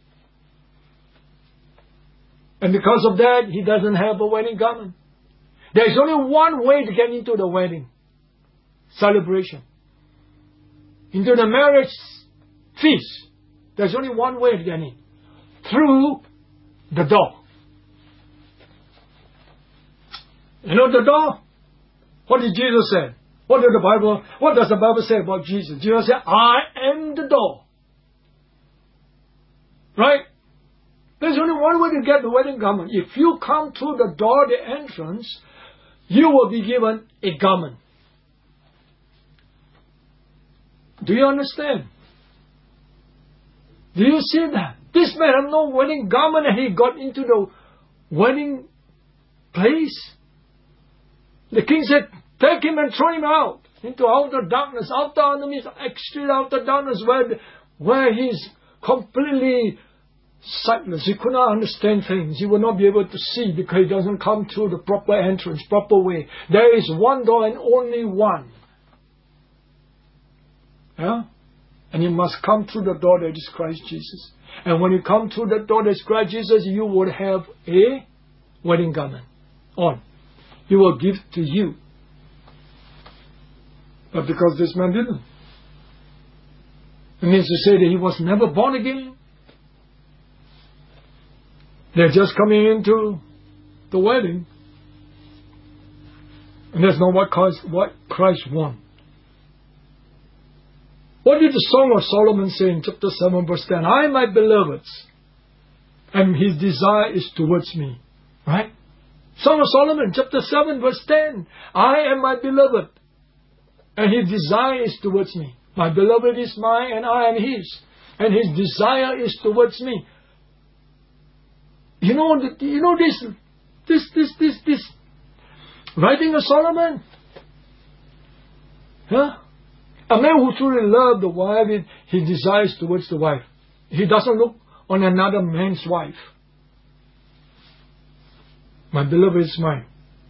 and because of that, he doesn't have a wedding garment. There is only one way to get into the wedding celebration, into the marriage feast. There's only one way to get in, through the door. You know the door? What did Jesus say? What did the Bible? What does the Bible say about Jesus? Jesus said, "I am the door." Right? There's only one way to get the wedding garment. If you come through the door, the entrance, you will be given a garment. Do you understand? Do you see that? This man had no wedding garment and he got into the wedding place. The king said, take him and throw him out into outer darkness, outer enemies, extreme outer darkness, where, where he's completely sightless. He could not understand things. He will not be able to see because he doesn't come through the proper entrance, proper way. There is one door and only one. Yeah? And you must come through the door that is Christ Jesus. And when you come through the door that is Christ Jesus, you would have a wedding garment on. He will give to you. But because this man didn't, it means to say that he was never born again. They're just coming into the wedding. And that's not what Christ, what Christ wants. What did the Song of Solomon say in chapter seven verse ten? I, my beloveds, and his desire is towards me. Right? Song of Solomon, chapter seven verse ten. I am my beloved, and his desire is towards me. My beloved is mine, and I am his, and his desire is towards me. You know, you know this, this, this, this, this writing of Solomon? Huh? A man who truly loves the wife, he desires towards the wife. He doesn't look on another man's wife. My beloved is mine.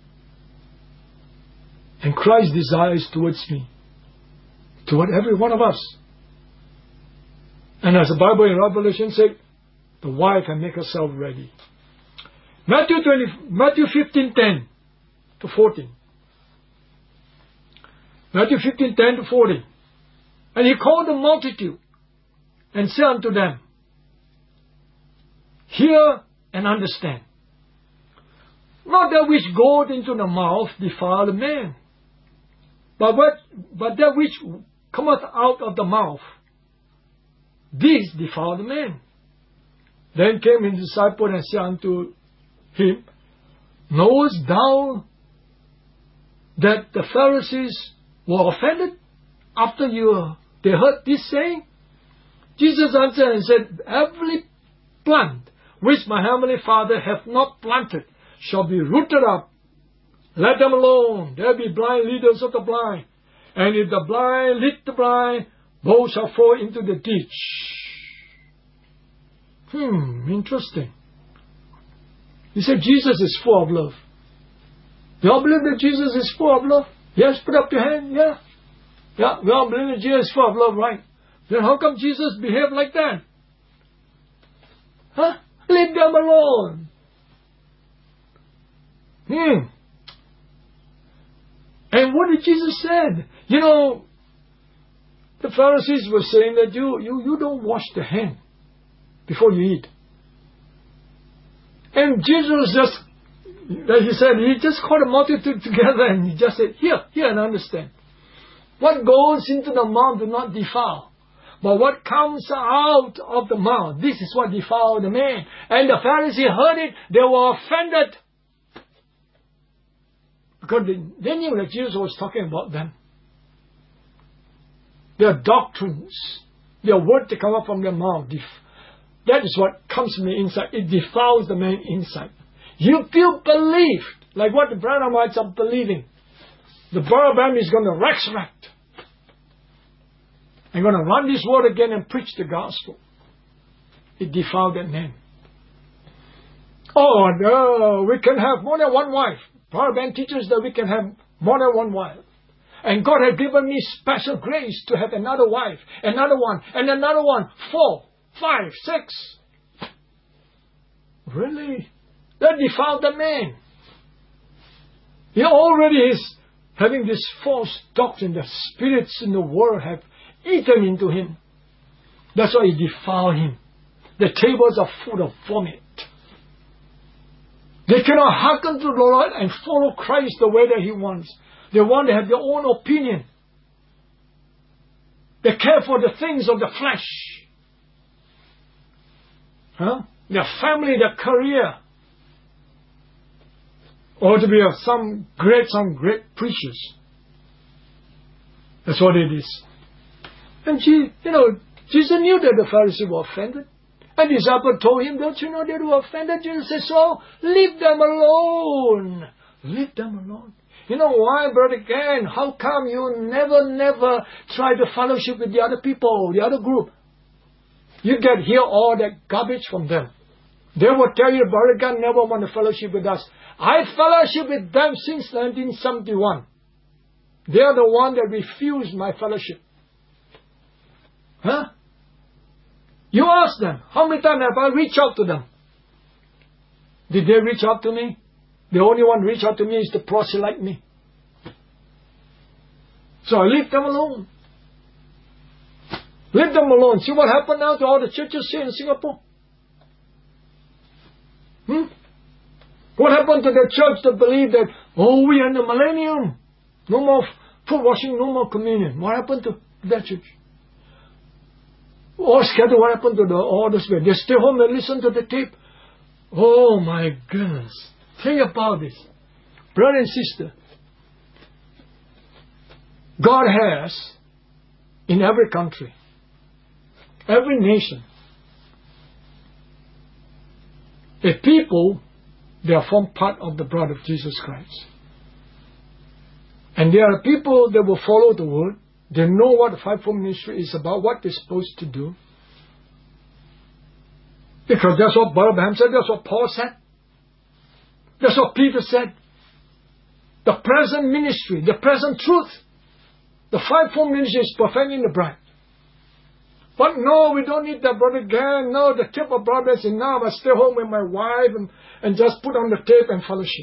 And Christ desires towards me, toward every one of us. And as the Bible in Revelation said, the wife can make herself ready. Matthew twenty, Matthew fifteen ten to fourteen. Matthew fifteen ten to fourteen. And he called the multitude and said unto them, hear and understand. Not that which goeth into the mouth defile the man, but what, but that which cometh out of the mouth, this defile the man. Then came his disciple and said unto him, knowest thou that the Pharisees were offended after you they heard this saying? Jesus answered and said, every plant which my heavenly Father hath not planted shall be rooted up. Let them alone. There be blind leaders of the blind. And if the blind lead the blind, both shall fall into the ditch. Hmm, interesting. He said Jesus is full of love. You all believe that Jesus is full of love? Yes, put up your hand. Yeah. Yeah, we all believe that Jesus is full of love, right? Then how come Jesus behaved like that? Huh? Leave them alone. Hmm. And what did Jesus say? You know, The Pharisees were saying that you, you, you don't wash the hand before you eat. And Jesus just, like he said, he just called the multitude together and he just said, here, here and understand. What goes into the mouth do not defile. But what comes out of the mouth, this is what defiled the man. And the Pharisees heard it, they were offended. Because they, they knew that Jesus was talking about them. Their doctrines, their words that come up from their mouth, that is what comes from the inside. It defiles the man inside. You feel believed, like what the Branhamites are believing. The Branham is going to resurrect. I'm going to run this word again and preach the gospel. It defiled that man. Oh, no, we can have more than one wife. Branham teaches that we can have more than one wife. And God has given me special grace to have another wife, another one, and another one, four, five, six. Really? That defiled the man. He already is having this false doctrine that spirits in the world have eaten into him. That's why it defiled him. The tables are full of vomit. They cannot hearken to the Lord and follow Christ the way that he wants. They want to have their own opinion. They care for the things of the flesh. Huh? Their family, their career. Or to be some great, some great preachers. That's what it is. And she, you know, Jesus knew that the Pharisees were offended. And the disciple told him, don't you know they were offended? Jesus said, so leave them alone. Leave them alone. You know why, Brother Gan? How come you never, never try to fellowship with the other people, the other group? You get hear all that garbage from them. They will tell you, Brother Gan never want to fellowship with us. I fellowship with them since nineteen seventy-one. They are the one that refused my fellowship. Huh? You ask them, how many times have I reached out to them? Did they reach out to me? The only one reach out to me is the proselyte me. So I leave them alone. Leave them alone. See what happened now to all the churches here in Singapore? Hmm? What happened to the church that believed that, oh, we are in the millennium. No more foot washing, no more communion. What happened to that church? All scattered, what happened to the all those men? They stay home and listen to the tape. Oh my goodness. Think about this. Brother and sister, God has, in every country, every nation, a people, they are form part of the blood of Jesus Christ. And there are people that will follow the word. They know what the fivefold ministry is about, what they're supposed to do. Because that's what Abraham said, that's what Paul said. That's what Peter said. The present ministry, the present truth. The fivefold ministry is perfecting the bride. But no, we don't need that, Brother Gan. No, the tip of brother is enough. I stay home with my wife and, and just put on the tape and fellowship.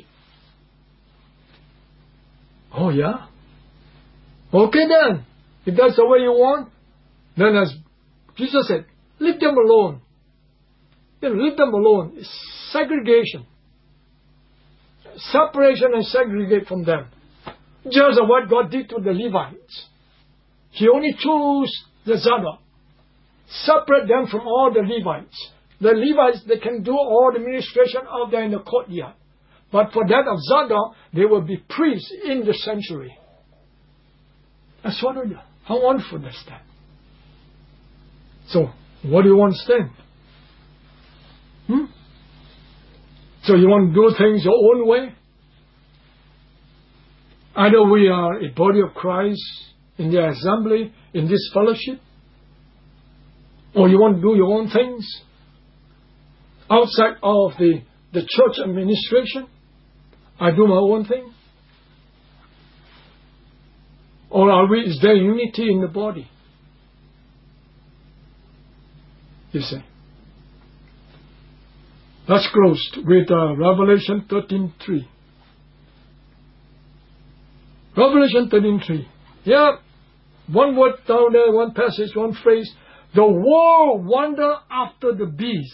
Oh, yeah? Okay then. If that's the way you want, then as Jesus said, leave them alone. You know, leave them alone. It's segregation. Separation and segregate from them. Just what God did to the Levites. He only chose the Zadok. Separate them from all the Levites. The Levites, they can do all the ministration out there in the courtyard. But for that of Zadok, they will be priests in the sanctuary. That's what we do. How wonderful is that? So, what do you want to stand? Hmm? So you want to do things your own way? Either we are a body of Christ in the assembly, in this fellowship, or you want to do your own things outside of the, the church administration. I do my own thing. Or are we, is there unity in the body? You see. Let's close with uh, Revelation thirteen three. Revelation thirteen three. Yeah. one word down there, one passage, one phrase. The world wander after the beast.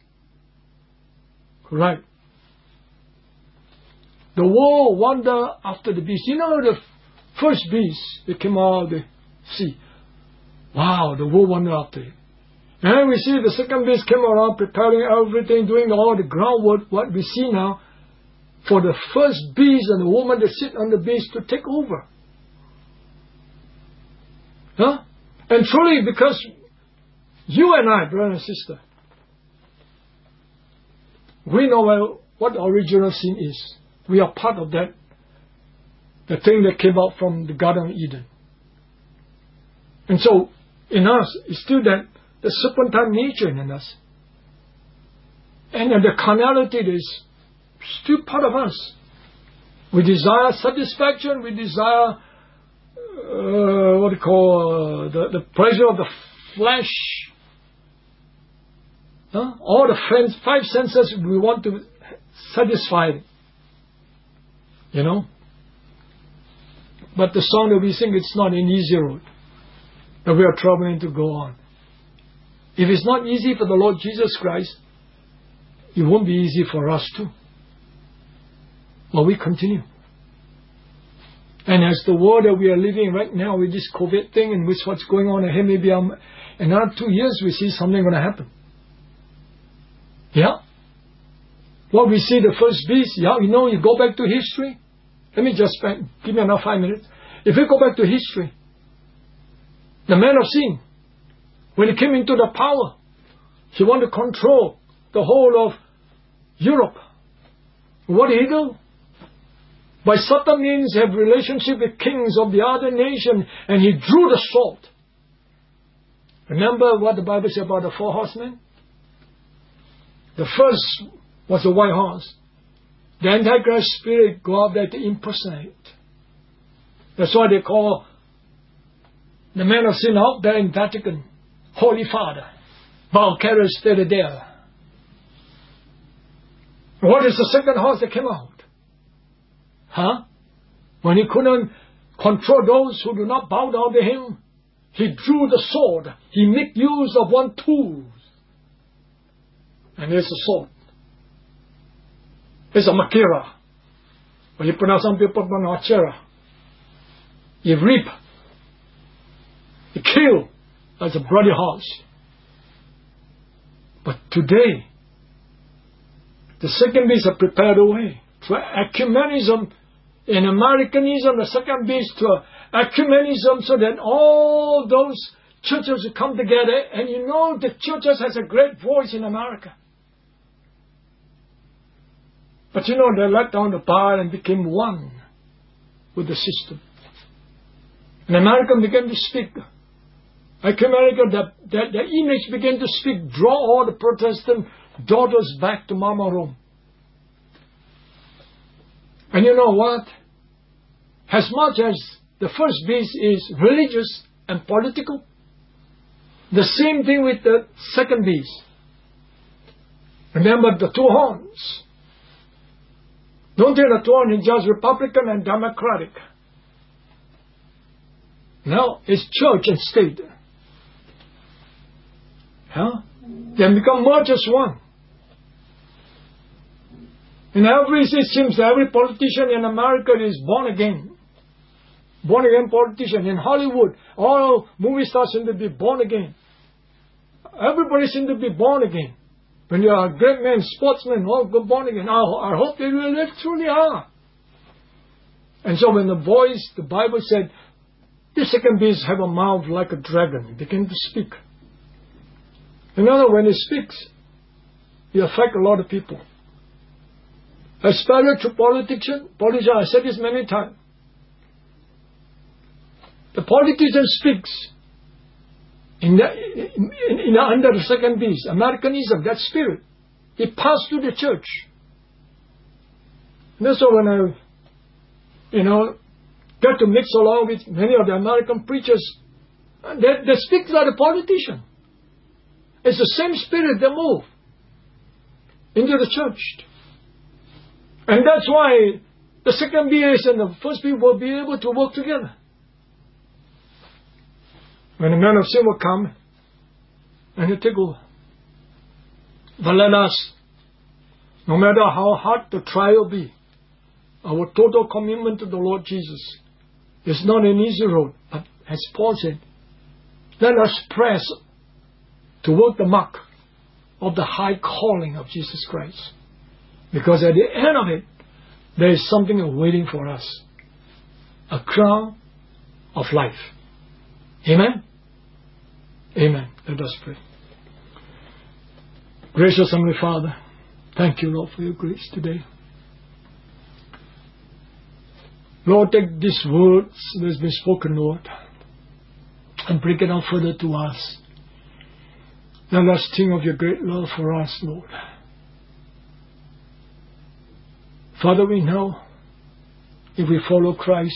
Right. The world wander after the beast. You know the first beast that came out of the sea. Wow, the world wander after it. And then we see the second beast came around, preparing everything, doing all the groundwork, what we see now, for the first beast and the woman that sit on the beast to take over. Huh? And truly, because you and I, brother and sister, we know well what original sin is. We are part of that, the thing that came out from the Garden of Eden. And so, in us, it's still that the serpentine nature in us. And the carnality is still part of us. We desire satisfaction, we desire uh, what do you call uh, the, the pleasure of the flesh. Huh? All the friends, five senses we want to satisfy. You know? But the song that we sing, it's not an easy road that we are traveling to go on. If it's not easy for the Lord Jesus Christ, it won't be easy for us too. But we continue. And as the world that we are living right now with this COVID thing and with what's going on ahead, maybe um, in another two years we see something going to happen. Yeah? Well, we see the first beast. Yeah, you know, you go back to history. Let me just spend, give me another five minutes. If we go back to history, the man of sin, when he came into the power, he wanted to control the whole of Europe. What did he do? By subtle means have relationship with kings of the other nation, and he drew the sword. Remember what the Bible said about the four horsemen? The first was the white horse. The Antichrist spirit go out there to impersonate. That's why they call the man of sin out there in Vatican Holy Father, Balcarus the devil. What is the second horse that came out? Huh? When he couldn't control those who do not bow down to him, he drew the sword. He made use of one tool. And there's a sword. It's a makira. But you pronounce some people pronounce chera. You reap. You kill. That's a bloody horse. But today, the second beast are prepared away. To ecumenism and Americanism, the second beast to ecumenism, so that all those churches will come together. And you know the churches has a great voice in America. But you know, they let down the bar and became one with the system. And America began to speak. Ecumenical, the, the, the image began to speak, draw all the Protestant daughters back to Mama Rome. And you know what? As much as the first beast is religious and political, the same thing with the second beast. Remember the two horns. Don't think the two horns is just Republican and Democratic. No, it's church and state. Huh? They become merged as one. In every, it seems every politician in America is born again. Born again politician. In Hollywood, all movie stars seem to be born again. Everybody seems to be born again. When you are a great man, sportsman, all go born again. I, I hope they will live truly are. And so when the voice, the Bible said, the second beast have a mouth like a dragon. He began to speak. In other words, when he speaks, he affects a lot of people. Especially to politicians. Politicians, I said this many times. The politician speaks in the, in, in, in, under the second beast, Americanism, that spirit. It passed through the church. And that's why when I, you know, get to mix along with many of the American preachers, they, they speak like a politician. It's the same spirit that move into the church. And that's why the second beast and the first beast will be able to work together. when the man of sin will come and he'll take over. But let us, no matter how hard the trial be, our total commitment to the Lord Jesus is not an easy road, but as Paul said, let us press to work the mark of the high calling of Jesus Christ. Because at the end of it, there is something waiting for us. A crown of life. Amen? Amen. Let us pray. Gracious Heavenly Father, thank you, Lord, for your grace today. Lord, take these words that has been spoken, Lord, and break it down further to us. Let us think of your great love for us, Lord. Father, we know if we follow Christ,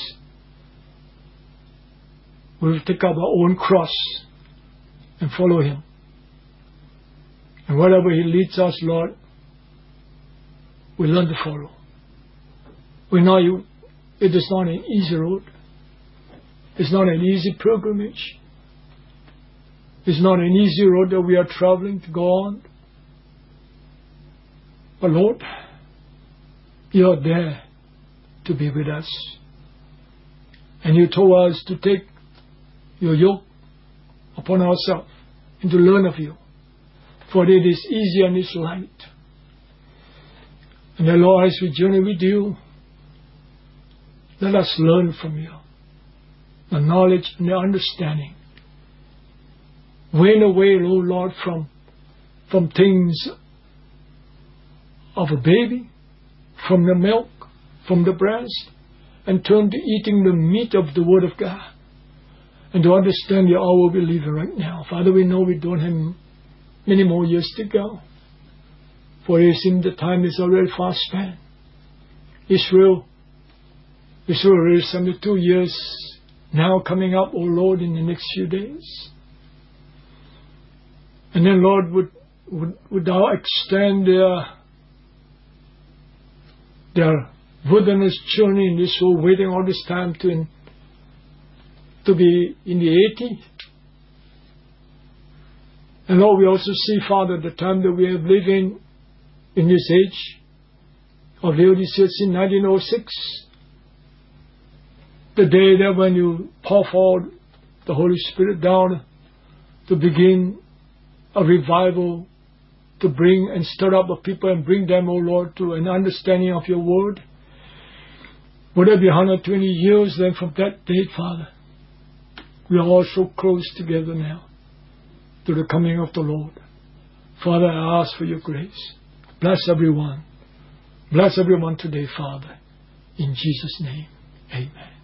we will take up our own cross and follow Him. And wherever He leads us, Lord, we learn to follow. We know you, it is not an easy road. It's not an easy pilgrimage. It's not an easy road that we are traveling to go on. But Lord, you are there to be with us. And you told us to take your yoke upon ourselves and to learn of you. For it is easy and it's light. And the Lord, as we journey with you, let us learn from you the knowledge and the understanding. Wane away, O Lord, from, from things of a baby, from the milk, from the breast, and turn to eating the meat of the Word of God. And to understand the hour we live in right now. Father, we know we don't have many more years to go. For it seems the time is already fast spent. Israel, Israel is seventy-two years now coming up, O Lord, in the next few days. And then, Lord, would, would, would thou extend their, their wilderness journey in this world, waiting all this time to, in, to be in the eighties? And Lord, we also see, Father, the time that we have lived in, in this age of Laodiceans in nineteen oh six, the day that when you pour forth the Holy Spirit down to begin a revival, to bring and stir up the people and bring them, O Lord, to an understanding of your word. Would it be one hundred twenty years then from that date, Father? We are all so close together now to the coming of the Lord. Father, I ask for your grace. Bless everyone. Bless everyone today, Father. In Jesus' name, amen.